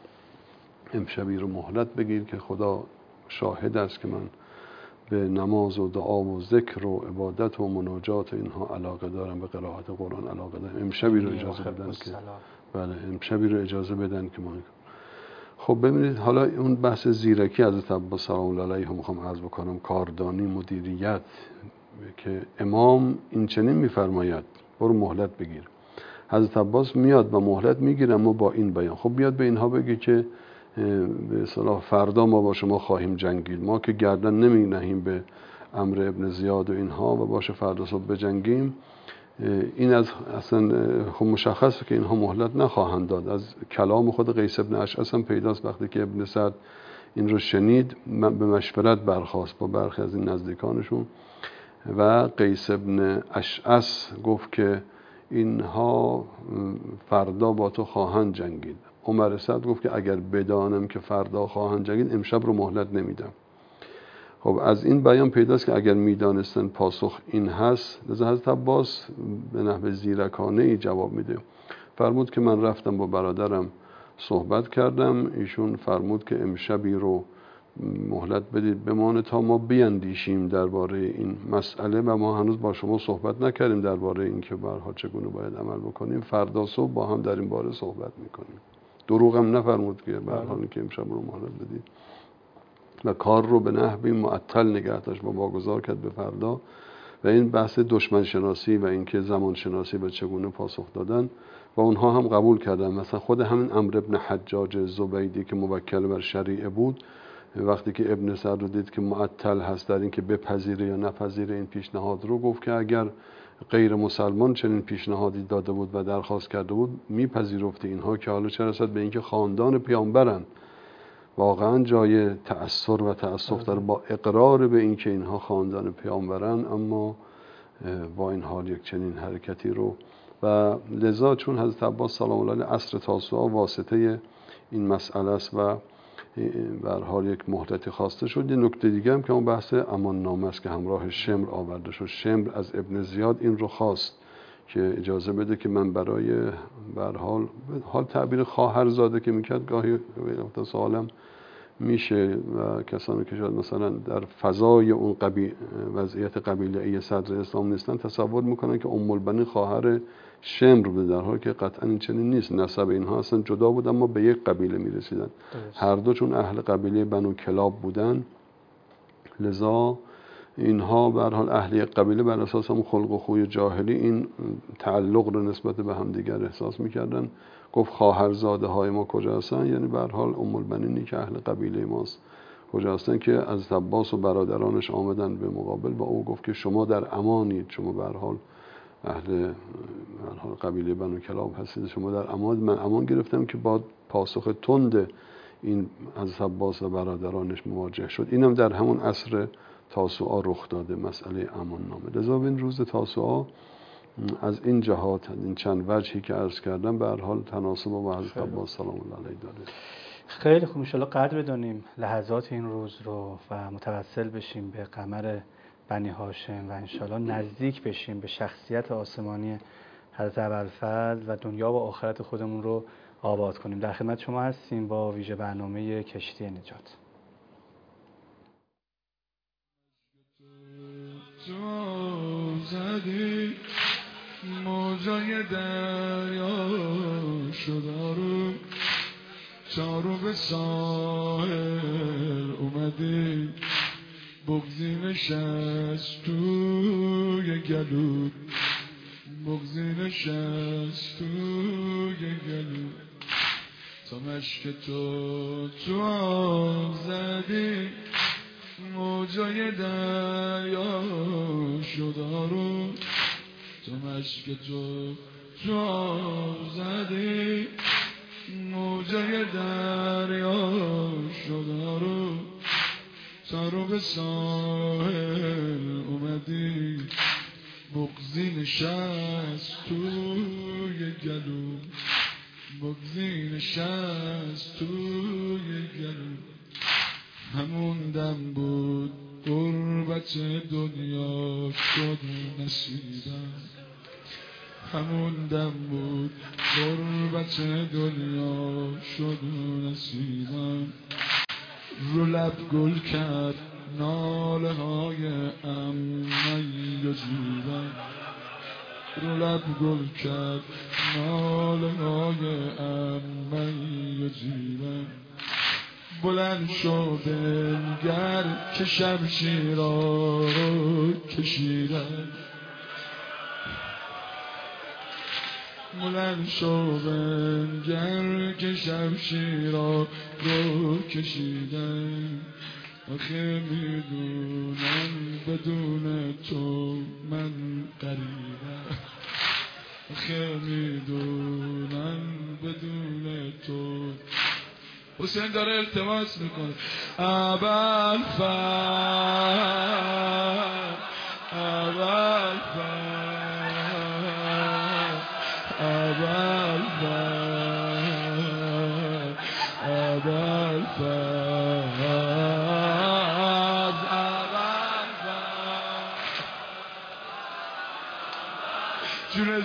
امشبی رو مهلت بگیر که خدا شاهد است که من به نماز و دعا و ذکر و عبادت و مناجات اینها علاقه دارم، به قرائت قرآن علاقه دارم. امشبی رو اجازه بدن که بله امشبی رو اجازه بدن که ما. خب ببینید حالا اون بحث زیرکی حضرت عباس سلام الله علیه هم میخوام عرض بکنم، کاردانی، مدیریت، که امام این چنین میفرماید برو مهلت بگیر. حضرت عباس میاد و مهلت میگیره اما با این بیان. خب بیاد به اینها بگه که به اصطلاح فردا ما با شما خواهیم جنگید، ما که گردن نمی نهیم به امر ابن زیاد و اینها و باشه فردا صبح بجنگیم. این از اصلا خب مشخصه که اینها مهلت نخواهند داد. از کلام خود قیس ابن اشعث هم پیداست وقتی که ابن سعد این رو شنید به مشورت برخاست با برخی از این نزدیکانشون و قیس ابن اشعث گفت که اینها فردا با تو خواهند جنگید. عمر سعد گفت که اگر بدانم که فردا خواهند جنگید امشب رو مهلت نمیدم. خب از این بیان پیداست که اگر میدانستن پاسخ این هست، لذا حضرت عباس به نحو زیرکانه ای جواب میده. فرمود که من رفتم با برادرم صحبت کردم، ایشون فرمود که امشبی رو مهلت بدید بمانه تا ما بیندیشیم درباره این مسئله و ما هنوز با شما صحبت نکردیم درباره این که برها چگونه باید عمل بکنیم، فردا صبح با هم در این باره صحبت میکنیم. دروغ هم نفرمود که به هر حال که امشب رو مهلت بدید و کار رو به نحوی معطل نگه داشت و واگذار کرد به فردا. و این بحث دشمن شناسی و اینکه زمان شناسی و چگونه پاسخ دادن و اونها هم قبول کردن. مثلا خود همین عمرو بن حجاج زبیدی که موکل بر شریعه بود، وقتی که ابن سعد رو دید که معطل هست در اینکه بپذیره یا نپذیره این پیشنهاد رو، گفت که اگر غیر مسلمان چنین پیشنهادی داده بود و درخواست کرده بود میپذیرفته اینها، که حالا چه رسد به اینکه خاندان پیامبرن. واقعا جای تأثر و تأسف داره با اقرار به اینکه اینها خاندان پیامبرن، اما با این حال یک چنین حرکتی رو. و لذا چون حضرت عباس سلام الله علیه عصر تاسوعا واسطه این مسئله است و به هر حال یک مهلتی خواسته شد. یه نکته دیگه هم که اون بحث امان نامه است که همراه شمر آورده شد. شمر از ابن زیاد این رو خواست که اجازه بده که من برای به هر حال حال تعبیر خواهرزاده که میکرد گاهی سوالم میشه و کسانی که شاید مثلا در فضای اون قبیل وضعیت قبیله‌ای صدر اسلام نیستن تصور میکنن که ام البنین خواهر شمر بوده، در حالی که قطعا این چنین نیست. نسب اینها اصلا جدا بود اما به یک قبیله میرسیدن. هر دو چون اهل قبیله بنو کلاب بودن، لذا اینها به هر حال اهل یک قبیله بر اساس هم خلق و خوی جاهلی این تعلق رو نسبت به هم دیگر احساس میکردن. گفت خواهرزاده های ما کجا هستن؟ یعنی به هر حال ام البنینی که اهل قبیله ماست کجا هستن؟ که از عباس و برادرانش آمدن به مقابل و او گفت که شما در امانید، شما به هر حال اهل به هر حال قبیله بنو کلاب هستید، شما در امان. من امان گرفتم که با پاسخ تند این از عباس و برادرانش مواجه شد. اینم در همون عصر تاسوعا رخ داده، مسئله امان نامه. لذا این روز تاسوعا از این جهات، این چند وجهی که عرض کردم، به هر حال تناسب با حضرت عباس سلام الله علیه داره. خیلی خوب، ان شاء الله قدر بدونیم لحظات این روز رو و متوسل بشیم به قمر بنی هاشم و ان شاء الله نزدیک بشیم به شخصیت آسمانی حضرت ابوالفضل و دنیا و آخرت خودمون رو آباد کنیم. در خدمت شما هستیم با ویژه برنامه کشتی نجات. زدی موجای دریا شده رو، چارو به ساحل اومدی، بغزی نشست توی گلو، بغزی نشست توی گلو، تا مشک تو تو آب زدی موجای دریا شده رو، تو مشک تو تو آب زدی موجای دریا شده رو، تا رو به ساحل اومدی، بغزی نشست توی گلو، بغزی نشست توی گلو. همون دم بود غربت دنیا شد نصیبم، همون دم بود غربت دنیا شد نصیبم. رو لب گل کرد ناله های عمه‌ی و جیبم، رو لب گل کرد ناله های عمه‌ی و جیبم. بلند شو بنگر که شمشیرا رو کشیدن، بلند شو بنگر که شمشیرا رو کشیدن. آخه میدونم بدون تو من غریبم، آخه میدونم بدون تو. حسین داره التماس میکنه ابوالفضل ابوالفضل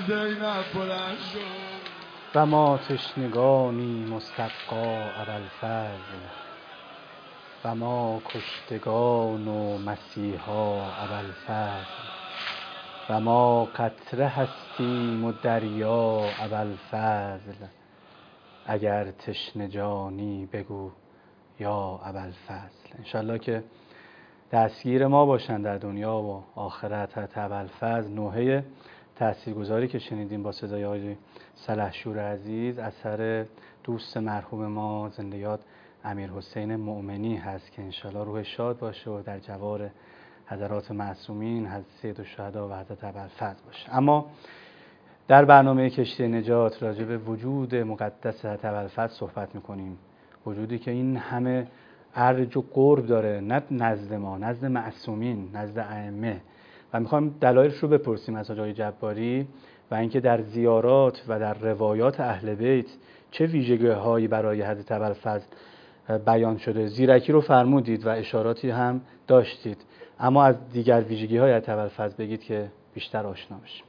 زینب بلند شد و ما تشنگانی مستقا ابوالفضل و ما کشتگان و مسیحا ابوالفضل و ما قطره هستیم و دریا ابوالفضل اگر تشنه جانی بگو یا ابوالفضل. انشالله که دستگیر ما باشن در دنیا و آخرت. حضرت ابوالفضل نوحه تاثیرگذاری که شنیدیم با صدای آقای سلحشور عزیز اثر دوست مرحوم ما زنده یاد امیر حسین مؤمنی هست که انشالله روح شاد باشه و در جوار حضرات معصومین حضرت سید الشهدا و حضرت ابوالفضل باشه. اما در برنامه کشتی نجات راجع به وجود مقدس حضرت ابوالفضل صحبت میکنیم، وجودی که این همه ارج و قرب داره، نه نزد ما، نزد معصومین، نزد ائمه. و میخوایم دلایلش رو بپرسیم از آقای جباری و اینکه در زیارات و در روایات اهل بیت چه ویژگی‌هایی برای حضرت ابوالفضل بیان شده. زیرکی رو فرمودید و اشاراتی هم داشتید، اما از دیگر ویژگی‌های حضرت ابوالفضل بگید که بیشتر آشنا بشیم.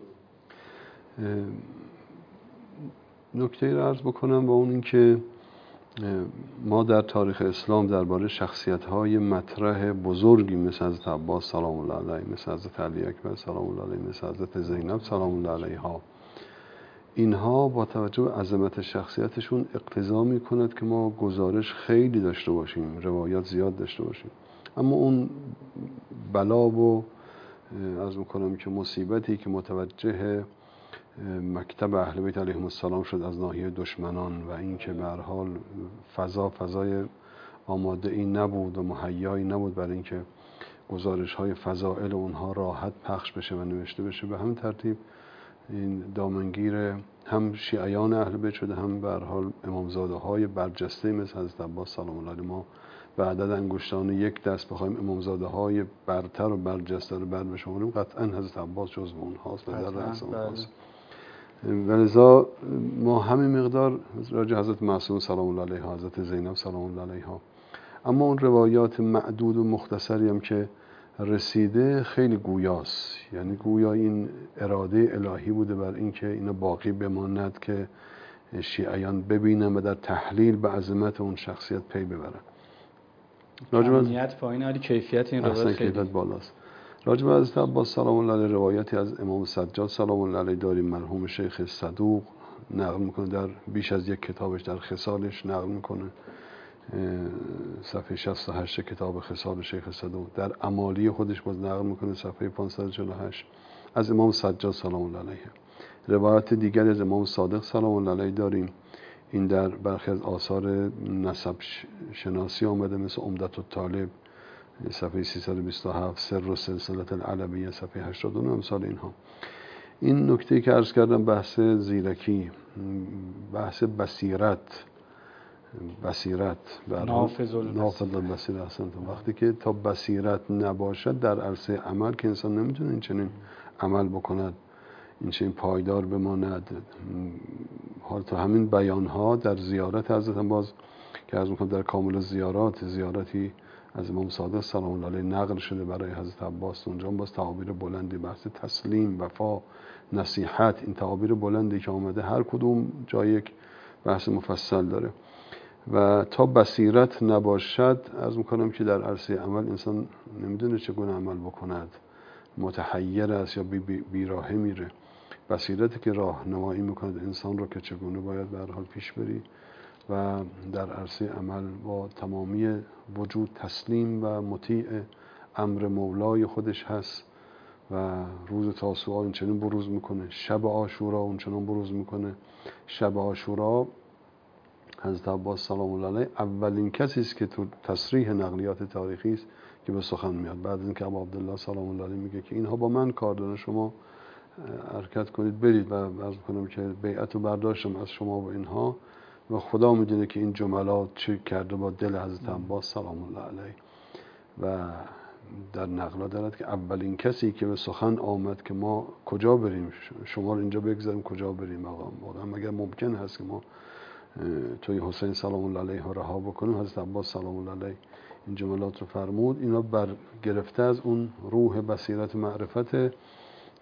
نکته‌ای رو عرض بکنم با اون اینکه ما در تاریخ اسلام درباره شخصیت‌های مطرح بزرگی مثل حضرت عباس سلام الله علیه، مثل حضرت علی اکبر سلام الله علیه، مثل حضرت زینب سلام الله علیها، اینها با توجه به عظمت شخصیتشون اقتضا می‌کند که ما گزارش خیلی داشته باشیم، روایات زیاد داشته باشیم. اما اون بلا و عرض می‌کنم که مصیبتی که متوجه مکتب اهل بیت علیهم السلام شد از ناحیه دشمنان و اینکه به هر حال فضا فضای آماده ای نبود و مهیایی نبود برای اینکه گزارش های فضائل اونها راحت پخش بشه و نوشته بشه، به همین ترتیب این دامنگیر هم شیعیان اهل بیت شده، هم به هر حال امامزاده های برجسته مثل حضرت عباس سلام الله علیه. ما به عدد انگشتان یک دست بخوایم امامزاده های برتر و برجسته رو بر بشماریم، قطعا حضرت عباس جزو اونهاست و در رأس اونهاست. ولذا ما همین مقدار راجع حضرت معصوم سلام الله علیها، حضرت زینب سلام الله علیها، اما اون روایات معدود و مختصری هم که رسیده خیلی گویاست، یعنی گویا این اراده الهی بوده بر اینکه اینا باقی بماند که شیعیان ببینن و در تحلیل به عظمت اون شخصیت پی ببرن. کمیت پایین ولی کیفیت این روایت خیلی بالاست. راجع به حضرت عباس سلام الله علیه روایتی از امام سجاد سلام الله علیه داریم. مرحوم شیخ صدوق نقل میکنه، در بیش از یک کتابش در خصالش نقل میکنه، صفحه شصت و هشت کتاب خصال شیخ صدوق. در امالی خودش باز نقل میکنه صفحه پانصد و چهل و هشت از امام سجاد سلام الله علیه. روایت دیگر از امام صادق سلام الله علیه داریم، این در برخی از آثار نسب شناسی آمده مثل عمدة الطالب صفحه سیصد و بیست و هفت، سر و سلسله العلویه صفحه هشتاد و نه، امثال اینها. این نکته که عرض کردم بحث زیرکی، بحث بصیرت، بصیرت نافذ البصیرت هستند. وقتی که تا بصیرت نباشد در عرصه عمل که انسان نمیتونه این چنین عمل بکند، این چنین پایدار بماند. حال تا همین بیان ها در زیارت حضرت هم باز که عرض میکنم در کامل زیارات، زیارتی از امام صادق سلام الله علیه نقل شده برای حضرت عباس، اونجا باز تعابیر بلندی بحث تسلیم، وفا، نصیحت، این تعابیر بلندی که آمده هر کدوم جای یک بحث مفصل داره. و تا بصیرت نباشد عرض میکنم که در عرصه عمل انسان نمیدونه چگونه عمل بکند، متحیر است یا بی بی بیراهه میره. بصیرتی که راهنمایی میکند انسان رو که چگونه باید به هر حال پیش بری و در عرصه عمل با تمامی وجود تسلیم و مطیع امر مولای خودش هست. و روز تاسوعا این چنین بروز میکنه، شب عاشورا اون چنین بروز میکنه. شب عاشورا حضرت عباس سلام الله علیه اولین کسی است که تو تصریح نقلیات تاریخی است که به سخن میاد بعد از اینکه ابو عبدالله سلام الله علیه میگه که اینها با من کار دارن، شما حرکت کنید برید. و عرض کنم که بیعت و برداشتم از شما و اینها و خدا میدونه که این جملات چه کرده با دل حضرت عباس سلام الله علیه. و در نقلا دارد که اولین کسی که به سخن آمد که ما کجا بریم، شما رو اینجا بگذاریم کجا بریم آقا، مگر ممکن هست که ما توی حسین سلام الله علیه رها بکنیم؟ حضرت عباس سلام الله علیه این جملات رو فرمود. اینا بر گرفته از اون روح بصیرت معرفت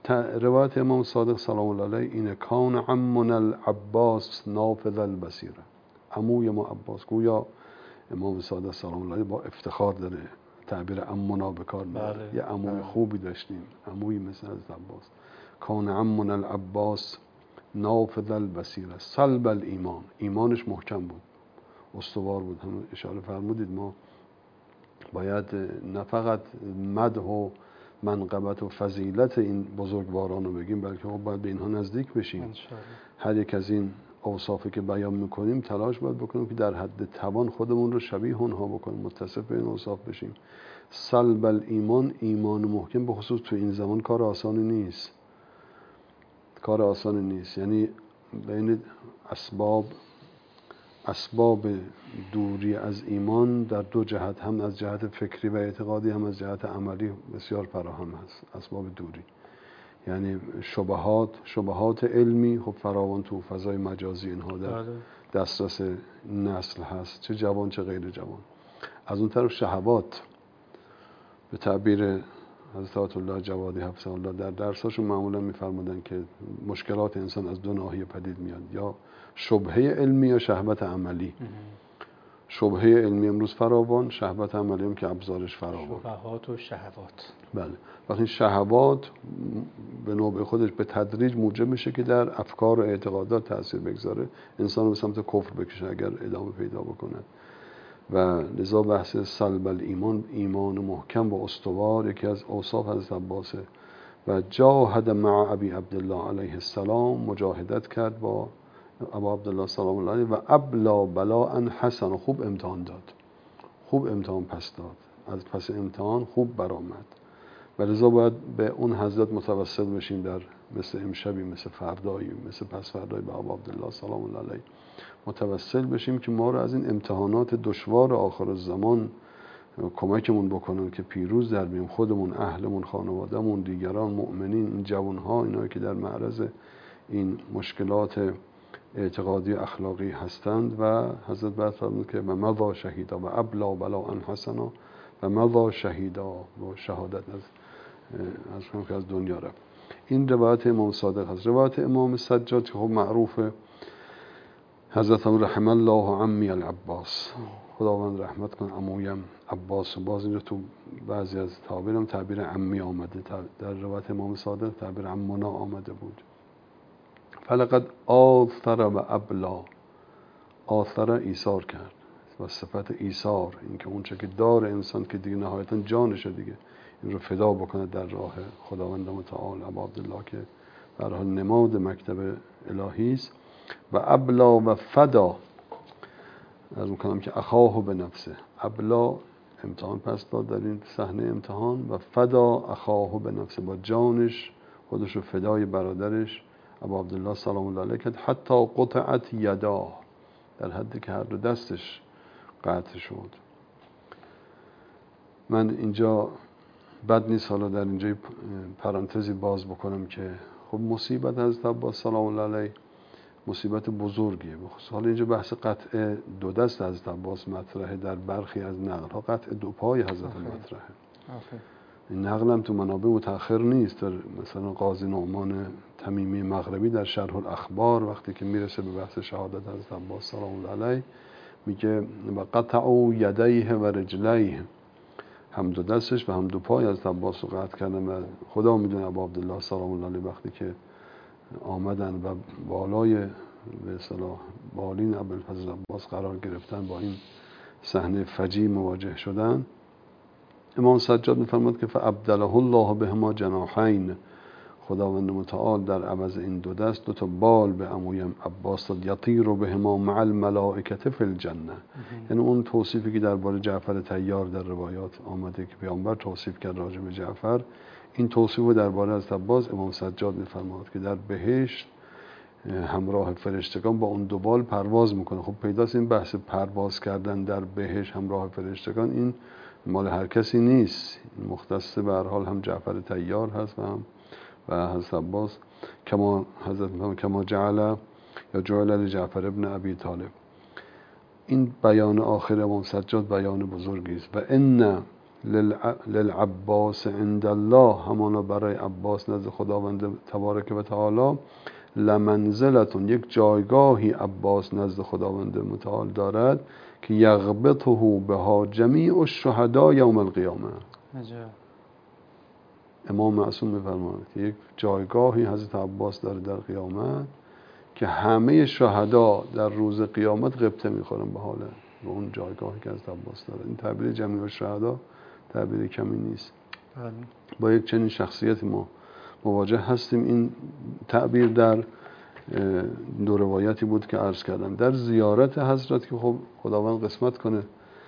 روایت امام صادق سلام الله علیه اینه کان عمنا العباس نافذ البصیره، عموی ما عباس. گویا امام صادق سلام الله علیه با افتخار داره تعبیر عمنا به کار میبره. بله. یه عموی بله. خوبی داشتیم، عموی مثل حضرت عباس. کان عمنا العباس نافذ البصیره صلب الایمان، ایمانش محکم بود، استوار بود. هم اشاره فرمودید ما باید نه فقط مدح و منقبت و فضیلت این بزرگواران رو بگیم، بلکه خب باید به اینها نزدیک بشیم. انشاءالله. هر یک از این اوصافی که بیان میکنیم تلاش باید بکنیم که در حد توان خودمون رو شبیه اونها بکنیم، متصف به این اوصاف بشیم. صلب الایمان، ایمان محکم، به خصوص تو این زمان کار آسانی نیست، کار آسانی نیست. یعنی بین اسباب اسباب دوری از ایمان در دو جهت، هم از جهت فکری و اعتقادی هم از جهت عملی بسیار فراهم هست اسباب دوری. یعنی شبهات شبهات علمی خب فراوان تو فضای مجازی اینها در دسترس نسل هست، چه جوان چه غیر جوان. از اون طرف شهوات، به تعبیر حضرت آیت الله جوادی حفظه الله در درساشون معمولا میفرمودن که مشکلات انسان از دو ناحیه پدید میاد، یا شبهه علمی یا شهوت عملی. شبهه علمی امروز فراوان، شهوت عملی هم که ابزارش فراوان. شبهات و شهوات. بله. وقتی شهوات به نوبه خودش به تدریج موجب میشه که در افکار و اعتقادات تأثیر بگذاره، انسان به سمت کفر بکشه اگر ادامه پیدا بکنه. و لذا بحث صلب الایمان، ایمان محکم و استوار، یکی از اوصاف حضرت عباسه. و جاهد مع ابی عبدالله علیه السلام، مجاهدت کرد با ابا عبدالله سلام الله علیه، و ابلا بلاء حسن، خوب امتحان داد، خوب امتحان پس داد، از پس امتحان خوب برآمد. و لذا باید به اون حضرت متوسل بشیم در مثل امشبی، مثل فردایی، مثل پس فردایی به ابا عبدالله سلام الله علیه متوسل بشیم که ما رو از این امتحانات دشوار آخر الزمان کمکمون بکنن که پیروز در بیم، خودمون، اهلمون، خانوادهمون، دیگران، مؤمنین، این جوانها، اینایی که در معرض این مشکلات اعتقادی و اخلاقی هستند. و حضرت بعد فرمود که و مضا شهیدا و ابلا بلاء حسنا و مضا شهیدا، و شهادت از از کنم که از دنیا رفت. این روایت امام صادق هست. روایت امام سجاد که خب معروفه، حضرت رحم الله عمی العباس، خداوند رحمت کن عمویم عباس. و باز اینجا تو بعضی از تعابیر هم تعبیر عمی آمده، در روایت امام صادق تعبیر عمنا آمده بود. فلقد آثر و ابلا، آثر ایثار کرد و صفت ایثار، این که اون چه که دار انسان که دیگه نهایتا جانشه دیگه، این رو فدا بکنه در راه خداوند متعال. ابا عبدالله که به هر حال نماد مکتب الهی است. و ابلا و فدا، از میکنم که اخاه به نفسه، ابلا امتحان پس داد در این صحنه امتحان، و فدا اخاه به نفسه، با جانش خودش رو فدای برادرش ابا عبدالله سلام الله علیه کرد. حتی قطعت یدا، در حدی که هر دو دستش قطع شد. من اینجا بد نیست حالا در اینجا پرانتزی باز بکنم که خب مصیبت حضرت عباس سلام الله علیه مصیبت بزرگیه. بخصوص حالا اینجا بحث قطع دو دست حضرت عباس مطرحه، در برخی از نقل ها قطع دو پای حضرت مطرحه. این نقل هم تو منابع متأخر نیست. در مثلا قاضی نعمان تمیمی مغربی در شرح الاخبار وقتی که میرسه به بحث شهادت حضرت عباس سلام الله علیه میگه و قطعوا یدیه و رجلیه، هم دو دستش و هم دو پای حضرت عباس رو قطع کردن. و خدا میدونه ابا عبدالله سلام الله علیه وقتی که آمدن و بالای به اصطلاح بالین ابوالفضل عباس قرار گرفتن، با این صحنه فجیع مواجه شدن، امام سجاد میفرماد که فابدله الله بهما جناحین، خداوند متعال در عوض این دو دست دو تا بال به عمویم عباس داد، یطیر بهما مع الملائکه فی الجنه. یعنی اون توصیفی که درباره جعفر طیار در روایات آمده که پیامبر توصیف کرد راجع به جعفر، این توصیف رو درباره از عباس امام سجاد میفرماد که در بهشت همراه فرشتگان با اون دو بال پرواز میکنه. خب پیداست این بحث پرواز کردن در بهشت همراه فرشتگان این مال هر کسی نیست، این مختص به هر حال هم جعفر طیار هست و هم و حضرت عباس، کما حضرت کما جعل یا جعل لجعفر ابن ابی طالب. این بیان آخر امام سجاد بیان بزرگی است. و ان للعباس عند الله، همانا برای عباس نزد خداوند تبارک و تعالی، لمنزلتون، یک جایگاهی عباس نزد خداوند متعال دارد که یغبطه بها جمیع الشهدا یوم القیامه. امام معصوم میفرماند که یک جایگاهی حضرت عباس داره در قیامت که همه شهدا در روز قیامت غبطه میخورن به حال به اون جایگاهی که حضرت عباس داره. این تعبیر جمیع الشهدا تعبیر کمی نیست. با یک چنین شخصیتی ما مواجه هستیم. این تعبیر در دو روایتی بود که عرض کردم. در زیارت حضرت که خب خداوند قسمت کنه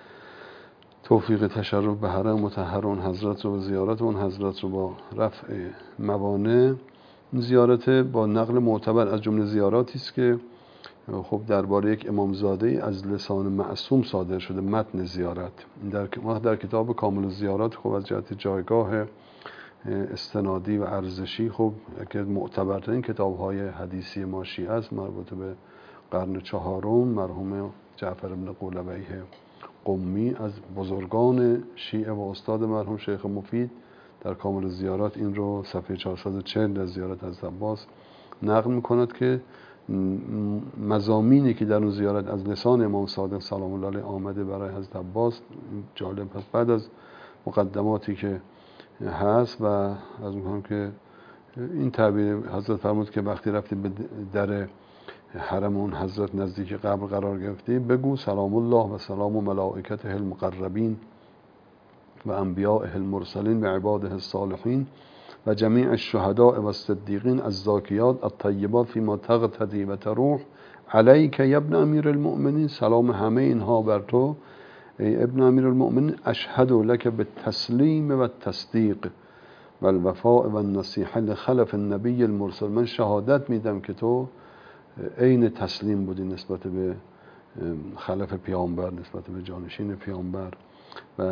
توفیق تشرف به حرم مطهر اون حضرت رو، زیارت اون حضرت رو با رفع موانع، زیارت با نقل معتبر از جمله زیاراتی است که خب درباره یک امامزاده از لسان معصوم صادر شده، متن زیارت. در ما در کتاب کامل الزیارات خب از جهت جایگاه استنادی و ارزشی خب که معتبرترین کتاب‌های حدیثی ما شیعه است، مربوط به قرن چهارم، مرحوم جعفر بن قولبیه قمی از بزرگان شیعه و استاد مرحوم شیخ مفید در کامل الزیارات این رو صفحه چهارصد و چهل در زیارت حضرت عباس نقل می‌کند که مضامینی که در اون زیارت از لسان امام صادق سلام الله علیه آمده برای حضرت عباس جالب است. بعد از مقدماتی که هست و از می‌کنم که این تعبیر حضرت فرمود که وقتی رفتی به در حرم اون حضرت نزدیک قبر قرار گرفتی، بگو سلام الله و سلام و ملائکته المقربین و انبیائه المرسلین و عباده الصالحین و جمیع الشهداء و الصدیقین الزاکیات الطیبات فیما تغتدی و تروح علیک یا ابن امیر المؤمنین. سلام همه اینها بر تو ای ابن امیر المؤمنین. اشهد لک بالتسلیم و التصدیق و الوفاء و النصیحه لخلف النبی المرسل. من شهادت میدم که تو عین تسلیم بودی نسبت به خلف پیامبر، نسبت به جانشین پیامبر، و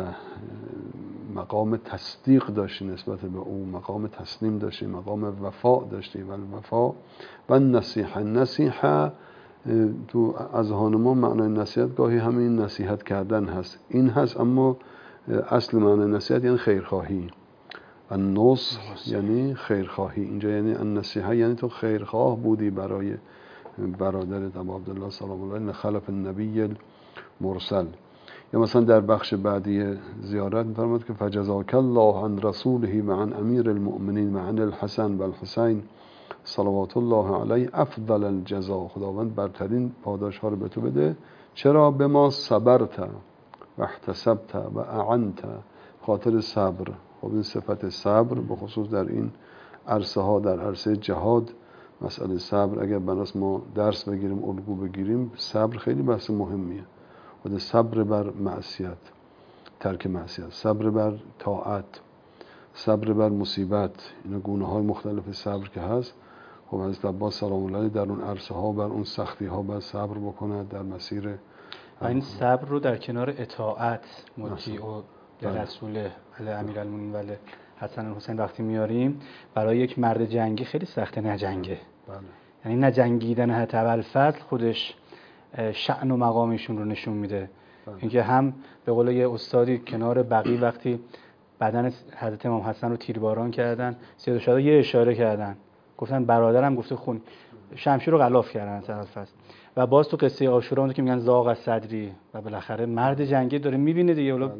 مقام تصدیق داشتی نسبت به او، مقام تسلیم داشتی، مقام وفا داشتی و الوفا و نصیحه. نصیحه تو اذهان ما معنای نصیحت گاهی همین نصیحت کردن هست، این هست، اما اصل معنای نصیحت یعنی خیرخواهی. النصح یعنی خیرخواهی، اینجا یعنی النصیحه یعنی تو خیرخواه بودی برای برادرت ابو عبدالله سلام الله علیه خلف النبی المرسل. یا مثلا در بخش بعدی زیارت می‌فرماد که فجزاک الله عن رسوله و عن امیر المؤمنین و عن الحسن و الحسین صلوات الله علیه افضل الجزا. خداوند برترین پاداش ها رو به تو بده. چرا؟ به ما صبرت و احتسبت و اعنت، خاطر صبر. خب این صفت صبر به خصوص در این عرصه ها، در عرصه جهاد، مسئله صبر اگر بناس ما درس بگیریم، الگو بگیریم، صبر خیلی بحث مهمیه. و صبر بر معصیت، ترک معصیت، صبر بر طاعت، صبر بر مصیبت، اینا گونه های مختلف صبر که هست. خب حضرت عباس سلام الله علیه در اون عرصه ها بر اون سختی ها باید صبر بکنه در مسیر. و این صبر رو در کنار اطاعت مطیع و رسول علی امیرالمومنین و حسن الحسین وقتی میاریم، برای یک مرد جنگی خیلی سخته نجنگه. بله. یعنی نجنگیدن حتی ابوالفضل خودش شأن و مقامشون رو نشون میده. اینکه هم به قول یه استادی کنار بقی وقتی بدن حضرت امام حسن رو تیرباران کردن، سید الشهدا یه اشاره کردن، گفتن برادرم گفته خون، شمشیر رو غلاف کردن ابوالفضل. و باز تو قصه عاشورا اون که میگن زاغ از صدری، و بالاخره مرد جنگی داره میبینه دیگه، ولی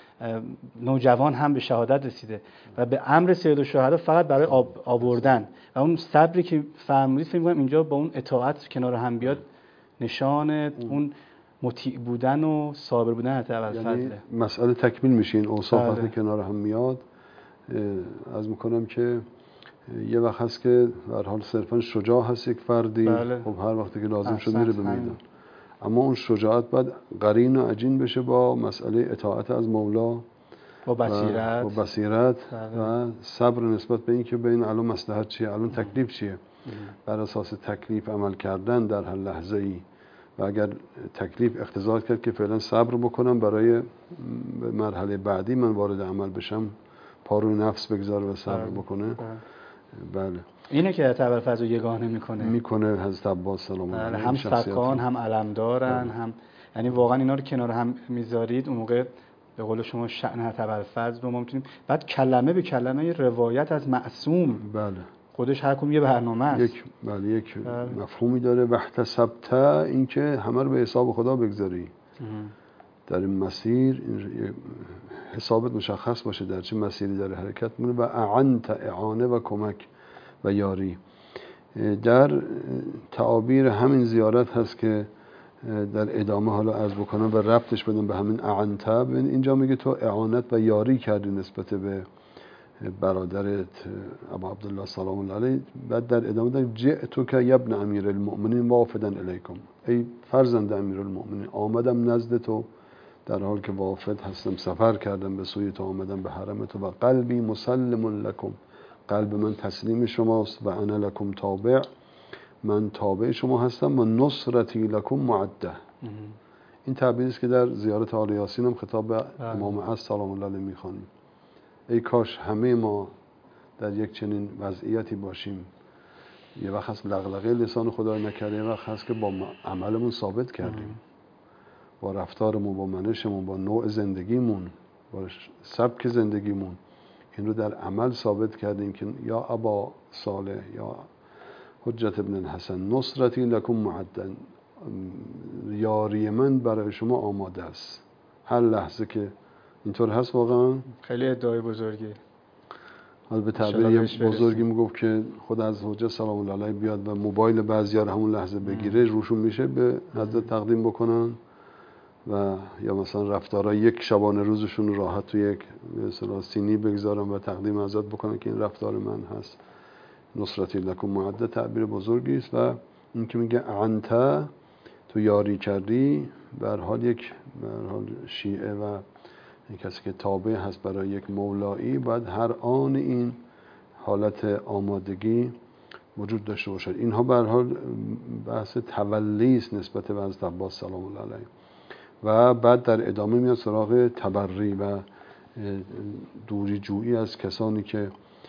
نوجوان هم به شهادت رسیده و به امر سید الشهدا فقط برای آب آوردن و اون صبری که فرمودید، فکر می‌کنم اینجا با اون اطاعت کنار هم بیاد نشان اون مطیع بودن و صابر بودن حتی ابوالفضل. یعنی مسئله تکمیل میشه این اوصاف بله. وقتی کنار هم میاد. از میکنم که یه وقت هست که در حال صرفا شجاع هست یک فردی، بله. خب هر وقتی که لازم شد احسن. میره به میدان، اما اون شجاعت باید قرین و عجین بشه با مسئله اطاعت از مولا، با بصیرت، و با بصیرت بله. و صبر نسبت به این که بین الان مصلحت چیه، الان تکلیف چیه، بر اساس تکلیف عمل کردن در هر لحظه ای. و اگر تکلیف اقتضا کرد که فعلا صبر بکنم برای مرحله بعدی من وارد عمل بشم، پاروی نفس بگذاره و صبر بله. بکنه. بله. بله. اینه که ابوالفضل رو یگانه میکنه. میکنه حضرت عباس سلام الله علیه. هم فقان هم علمدارن، هم یعنی واقعا اینا رو کنار هم میذارید اون موقع به قول شما شأن ابوالفضل رو ما میتونیم بعد کلمه به کلمه روایت از معصوم بله خودش هر کدوم یه برنامه است. یک بله یک مفهومی داره. واحتسبت این که همه رو به حساب خدا بگذاری در این مسیر، این حسابت مشخص باشه در چه مسیری داره حرکت میکنه. و اعنت اعانه و کمک و یاری. در تعابیر همین زیارت هست که در ادامه حالا عرض بکنم و ربطش بدم به همین اعنت. اینجا میگه تو اعانت و یاری کردی نسبت به برادرت ابا عبدالله سلام الله علیه. بعد در ادامه داره جئتو که یبن امیر المؤمنین وافدا الیکم، ای فرزند امیر المؤمنین آمدم نزد تو در حال که وافد هستم، سفر کردم به سوی تو، آمدم به حرم تو. و قلبی مسلم لکم، قلب من تسلیم شماست. و انا لکم تابع، من تابع شما هستم. و نصرتی لکم معده. این تعبیری است که در زیارت آل یاسین هم خطاب به امام عصر سلام الله علیه میخوانیم. ای کاش همه ما در یک چنین وضعیتی باشیم. یه وقت هست لغلقه لسان خدا رو نکردیم، یه وقت هست که با عملمون ثابت کردیم، با رفتارمون، با منشمون، با نوع زندگیمون، با سبک زندگیمون این رو در عمل ثابت کردیم که یا ابا صالح یا حجت ابن الحسن نصرتی لکم معدن، یاری من برای شما آماده است. هر لحظه که اینطور هست واقعا خیلی ادعای بزرگی. حالا به تعبیر بزرگی میگفت که خود از حجت سلام الله علیه بیاد و موبایل بعضی‌ها رو همون لحظه بگیره، روشون میشه به حضرت تقدیم بکنن و یا مثلا رفتارای یک شبانه روزشون رو راحت تو یک مثلا سینی بگذارن و تقدیم حضرت بکنن که این رفتار من هست. نصرتی لکم معده تعبیر بزرگی است. و این که میگه انت تو یاری کردی، به هر حال یک به هر حال شیعه و کسی که تابع هست برای یک مولایی باید هر آن این حالت آمادگی وجود داشته باشد. اینها به هر حال بحث تولی است نسبت به حضرت عباس سلام الله علیه. و بعد در ادامه میاد سراغ تبری و دوری جویی از کسانی که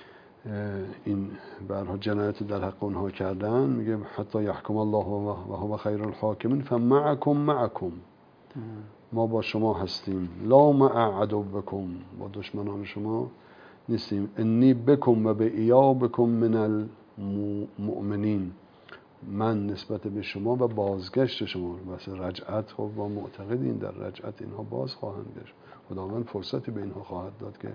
این به هر حال جنایت در حق اونها کردن. میگه حتی یحکم الله و هو خیر الحاکمین فمعکم معکم، ما با شما هستیم. لا مع عدوکم، با دشمنان شما نیستیم. انی بکم و به ایابکم من المؤمنین، من نسبت به شما و بازگشت شما. مثل رجعت خب با معتقدین در رجعت اینها باز خواهند گشت. خداوند فرصتی به اینها خواهد داد که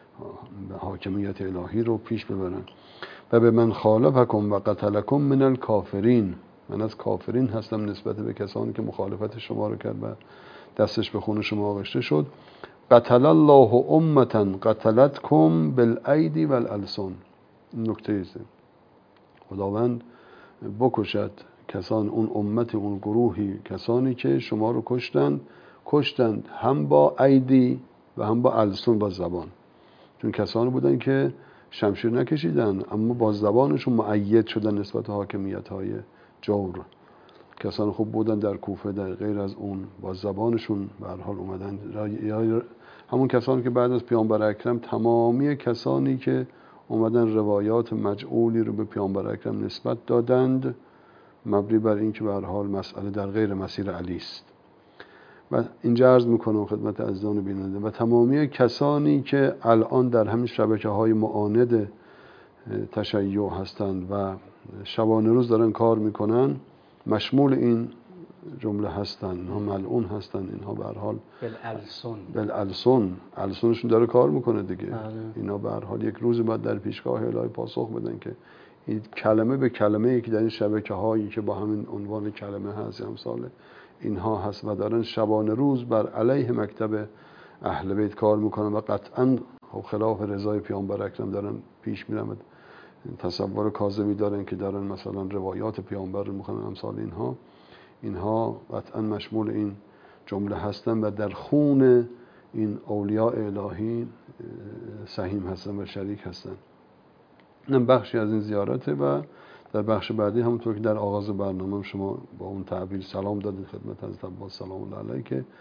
حاکمیت الهی رو پیش ببرن. و به من خالفکم و قتلکم من الکافرین، من از کافرین هستم نسبت به کسانی که مخالفت شما رو کرد و دستش به خون شما آغشته شد. قتل الله امتا قتلتکم بالایدی والالسن، این نکته است. خداوند بکشد کسان، اون امت، اون گروهی کسانی که شما رو کشتند کشتند هم با ایدی و هم با السن، با زبان. چون کسانی بودن که شمشیر نکشیدن اما با زبانشون مؤید شدن نسبت به حاکمیت های جور. کسان خوب بودن در کوفه، در غیر از اون با زبانشون به هر حال اومدن. یا همون کسانی که بعد از پیامبر اکرم، تمامی کسانی که اومدن روایات مجعولی رو به پیامبر اکرم نسبت دادند مبنی بر این که به هر حال مسئله در غیر مسیر علی است. و اینجا عرض میکنم خدمت عزیزان بیننده و تمامی کسانی که الان در همین شبکه‌های معاند تشیع هستند و شبانه روز دارن کار میکنن، مشمول این جمله هستن. اینها ملعون هستن، اینها به هر حال بالالسن بالالسن السنشون داره کار میکنه دیگه. اینا به هر حال یک روز بعد در پیشگاه الهی پاسخ بدن که این کلمه به کلمه ای که در این شبکه‌هایی که با همین عنوان کلمه هست امثال اینها هست و دارن شبانه روز بر علیه مکتب اهل بیت کار میکنن و قطعا خلاف رضای پیامبر اکرم دارن پیش میرن. تصور کاذبی دارن که دارن مثلا روایات پیامبر رو میخونن امثال اینها. اینها قطعا مشمول این جمله هستن و در خون این اولیاء الهی سهیم هستن و شریک هستن. این بخشی از این زیارته و در بخش بعدی همونطور که در آغاز برنامه شما با اون تعبیر سلام دادید خدمت حضرت عباس سلام الله علیه که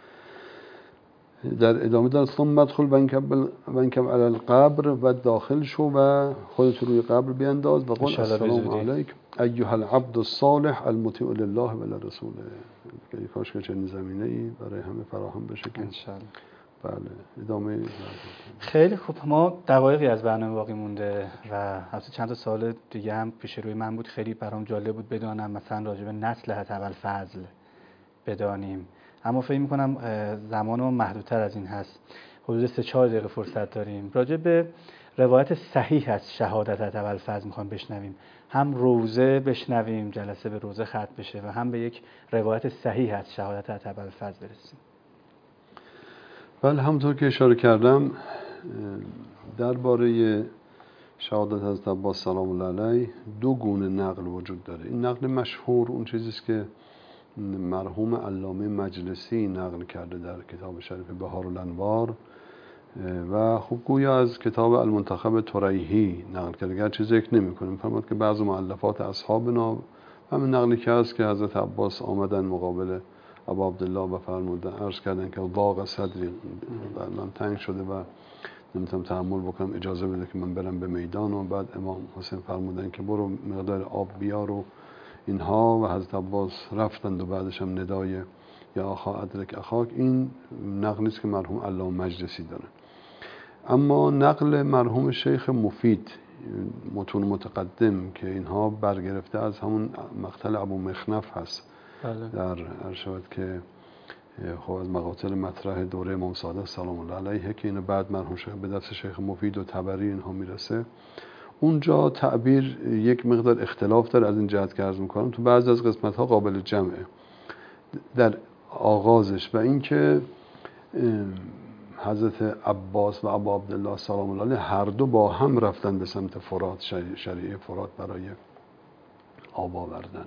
در ادامه در ثم ادخل وانکب علی القبر و داخل شو و خودت روی قبر بیانداز و قل السلام علیک ایها العبد الصالح المطیع لله و لرسوله. که کاش که چنین زمینه‌ای برای همه فراهم بشه که بله ادامه. خیلی خوب، ما دقایقی از برنامه باقی مونده و البته چند تا سوال دیگه هم پیش روی من بود. خیلی برام جالب بود بدانم مثلا راجع به نسل حضرت ابوالفضل بدانیم، اما فکر می‌کنم زمانمون محدودتر از این هست. حدود سه چهار دقیقه فرصت داریم. راجع به روایت صحیح از شهادت حضرت ابوالفضل می‌خوام بشنویم. هم روزه بشنویم، جلسه به روزه ختم بشه، و هم به یک روایت صحیح از شهادت حضرت ابوالفضل برسیم. بله همونطور که اشاره کردم درباره شهادت حضرت عباس سلام الله علیه دو گونه نقل وجود داره. این نقل مشهور اون چیزی است که مرحوم علامه مجلسی نقل کرده در کتاب شریف بهارالانوار و خب گویا از کتاب المنتخب تریحی نقل کرده، گرچه ذکر نمی‌کنه. می‌فرماد که بعضی مؤلفات اصحابنا همین نقلی که هست که حضرت عباس آمدن مقابل ابا عبدالله و فرمودن، عرض کردن که ضاق صدری، من تنگ شده و نمیتونم تحمل بکنم، اجازه بده که من برم به میدان. و بعد امام حسین فرمودن که برو مقدار آب بیار و اینها، و حضرت عباس رفتند و بعدش هم ندای یا آخا ادرک اخاک. این نقلی است که مرحوم علامه مجلسی داره. اما نقل مرحوم شیخ مفید متون متقدم که اینها برگرفته از همون مقتل ابو مخنف هست. بله. در ارشاد که خب از مقاتل مطرح دوره امام صادق سلام الله علیه که اینو بعد مرحوم شیخ به دست شیخ مفید و طبری اینها میرسه، اونجا تعبیر یک مقدار اختلاف داره. از این جهت که عرض میکنم تو بعضی از قسمت ها قابل جمعه در آغازش، و اینکه حضرت عباس و ابا عبدالله سلام الله علیه هر دو با هم رفتن به سمت فرات، شریعه فرات برای آب آوردن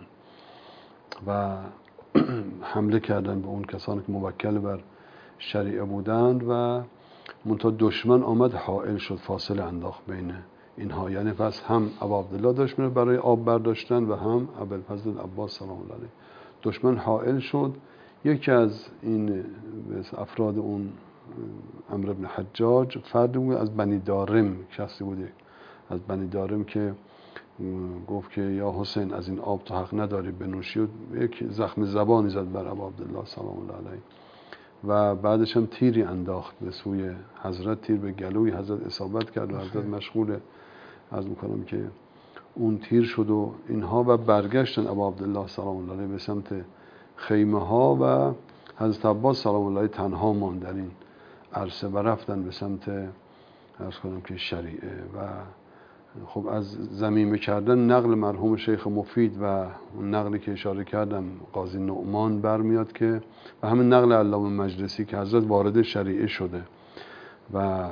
و حمله کردن به اون کسانی که موکل بر شریعه بودند و منتها دشمن آمد حائل شد، فاصله انداخت بین اینها. یعنی پس هم ابا عبدالله داشت میره برای آب برداشتن و هم ابوالفضل عباس سلام الله علیه. دشمن حائل شد. یکی از این افراد اون عمرو بن حجاج فردی بود از بنی دارم، شخصی بوده از بنی دارم که گفت که یا حسین از این آب تو حق نداری بنوشی، و یک زخم زبانی زد بر ابا عبدالله سلام الله علیه و بعدش هم تیری انداخت به سوی حضرت، تیر به گلوی حضرت اصابت کرد و حضرت مشغول عرض میکنم که اون تیر شد و اینها، و برگشتن ابا عبدالله سلام الله علیه به سمت خیمه ها و حضرت عباس سلام الله علیه تنها ماند در این عرصه و رفتن به سمت عرض کنم که شریعه. و خب از ضمیمه کردن نقل مرحوم شیخ مفید و اون نقلی که اشاره کردم قاضی نعمان برمیاد که و همین نقل علامه مجلسی که حضرت وارد شریعه شده و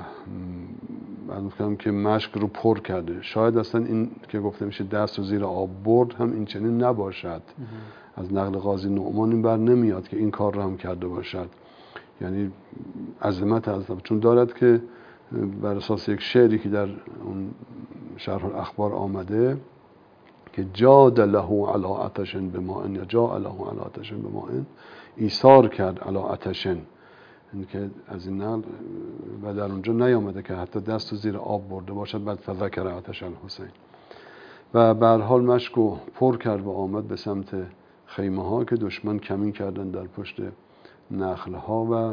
من گفتم که مشک رو پر کرده. شاید اصلا این که گفته میشه دست رو زیر آب برد هم این چنین نباشد. از نقل قاضی نعمان این بر نمیاد که این کار رو هم کرده باشد. یعنی عظمت حضرت چون دارد که بر اساس یک شعری که در اون شرح الاخبار آمده که جاد له علی آتش بماء یا جا له علی آتش بماء، ایثار کرد علی آتش، این که از این نقل و در اونجا نیامده که حتی دست زیر آب برده باشد بعد فذکر آتش الحسین. و به هر حال مشکو پر کرد و آمد به سمت خیمه ها که دشمن کمین کردن در پشت نخل ها و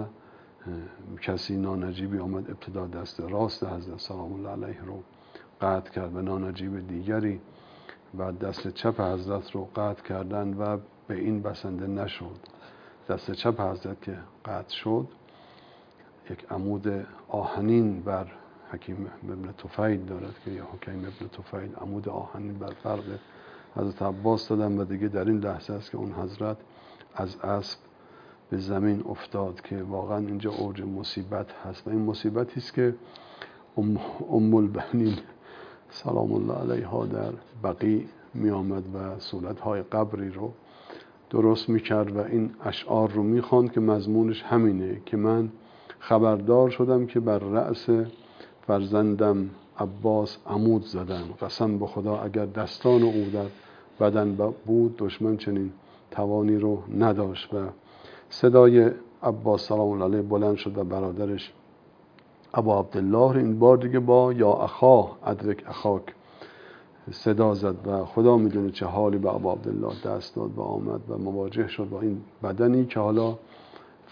کسی نانجیبی آمد ابتدا دست راست حضرت سلام الله علیه رو قطع کرد و نانجیب دیگری و دست چپ حضرت رو قطع کردن و به این بسنده نشد. دست چپ حضرت که قطع شد یک عمود آهنین بر حکیم ابن طفیل دارد که یا حکیم ابن طفیل عمود آهنین بر فرق حضرت عباس دادن و دیگه در این لحظه است که اون حضرت از اسب به زمین افتاد که واقعا اینجا اوج مصیبت هست و این مصیبتی است که ام, ام البنین سلام الله علیها در بقیع می آمد و صورتهای قبری رو درست می کرد و این اشعار رو می خواند که مضمونش همینه که من خبردار شدم که بر رأس فرزندم عباس عمود زدن، قسم به خدا اگر دستان او در بدن بود دشمن چنین توانی رو نداشت. و صدای عباس سلام الله علیه بلند شد و برادرش ابا عبدالله این بار دیگه با یا اخا ادرک اخاک صدا زد و خدا میدونه چه حالی به ابا عبدالله دست داد و آمد و مواجه شد با این بدنی که حالا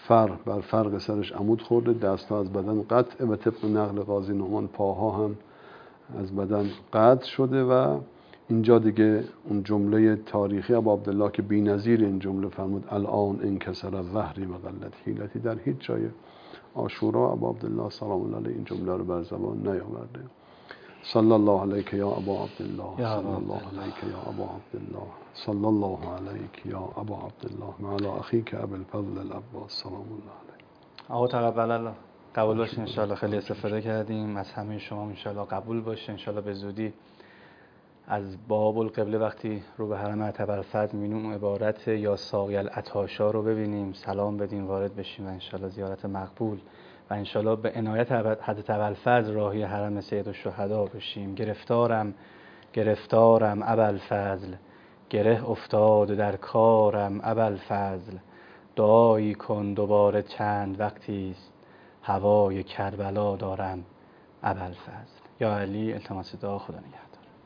فرق بر فرق سرش عمود خورده، دستها از بدن قطع و طبق نقل قاضی نعمان پاها هم از بدن قطع شده و اینجا دیگه اون جمله تاریخی ابا عبدالله که بی‌نظیر این جمله فرمود الان انکسر ظهری و قلت حیلتی، در هیچ جای عاشورا ابا عبدالله سلام الله علیه این جمله رو بر زبان نیاورده. صلی الله علیک یا ابا عبدالله، صلی الله علیک یا ابا عبدالله، صلی الله علیک یا ابا عبدالله معلی اخیک ابی الفضل العباس سلام الله علیک. آقا تقبل الله، قبول باشه انشالله. خیلی استفاده کردیم از همه شما، انشالله قبول باشه انشالله. به زودی از باب القبله وقتی رو به حرم ابوالفضل می‌بینیم عبارت یا ساقی العطاشا رو ببینیم، سلام بدیم، وارد بشیم و انشالله زیارت مقبول و انشالله به عنایت حضرت ابوالفضل راهی حرم سید الشهدا بشیم. گرفتارم گرفتارم ابوالفضل، گره افتاد در کارم ابوالفضل، دعایی کن دوباره چند وقتی است، هوای کربلا دارم ابوالفضل. یا علی التماس دعا، خدا نگهدار.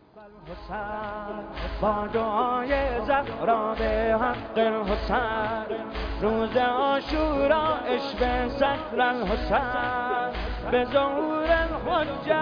با دعای زهرا به حق الحسین، روز عاشورا عشق صدر الحسین، به ظهور الحجه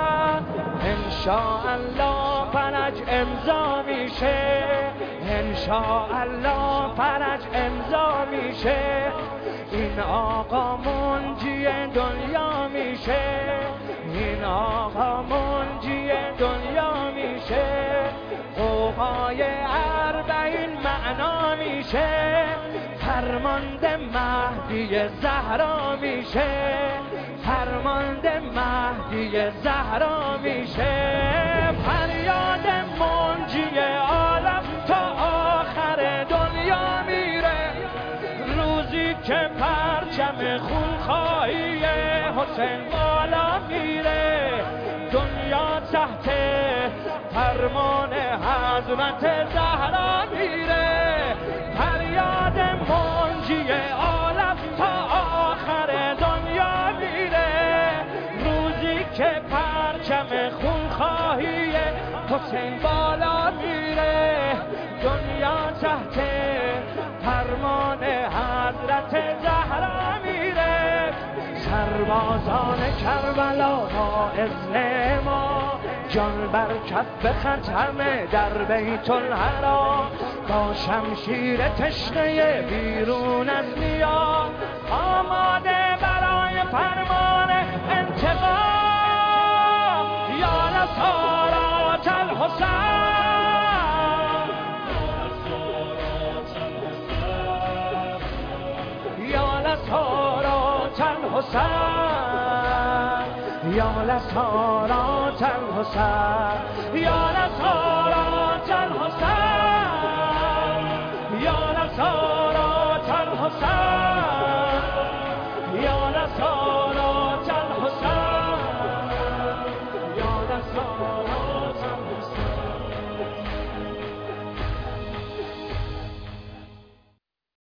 انشاءالله فرج امضا میشه، انشاءالله فرج امضا میشه، این آقا منجی دنیا میشه، این آقا منجی دنیا میشه، قوقای اربعین معنا میشه، فرمانده مهدی زهرا میشه، فرمانده مهدی زهرا میشه، فریاد منجی عالم تا آخر دنیا میره، روزی که پرچم خونخواهی حسین بالا میره، دنیا تحت فرمان حضرت زهرا میره، فریاد منجی عالم تا آخر دنیا میره، روزی که پرچم خونخواهی حسین بالا میره، دنیا تحت فرمان حضرت زهرا میره، سربازان کربلا با اذن ما، جان بر کف ختم در بیت الحرام، با شمشیر تشنه بیرون از نیا، آماده برای فرمان انتقام، یا نصارات الحسین، یا نصارات الحسین، یا نصارات الحسین، یا نصارات الحسین.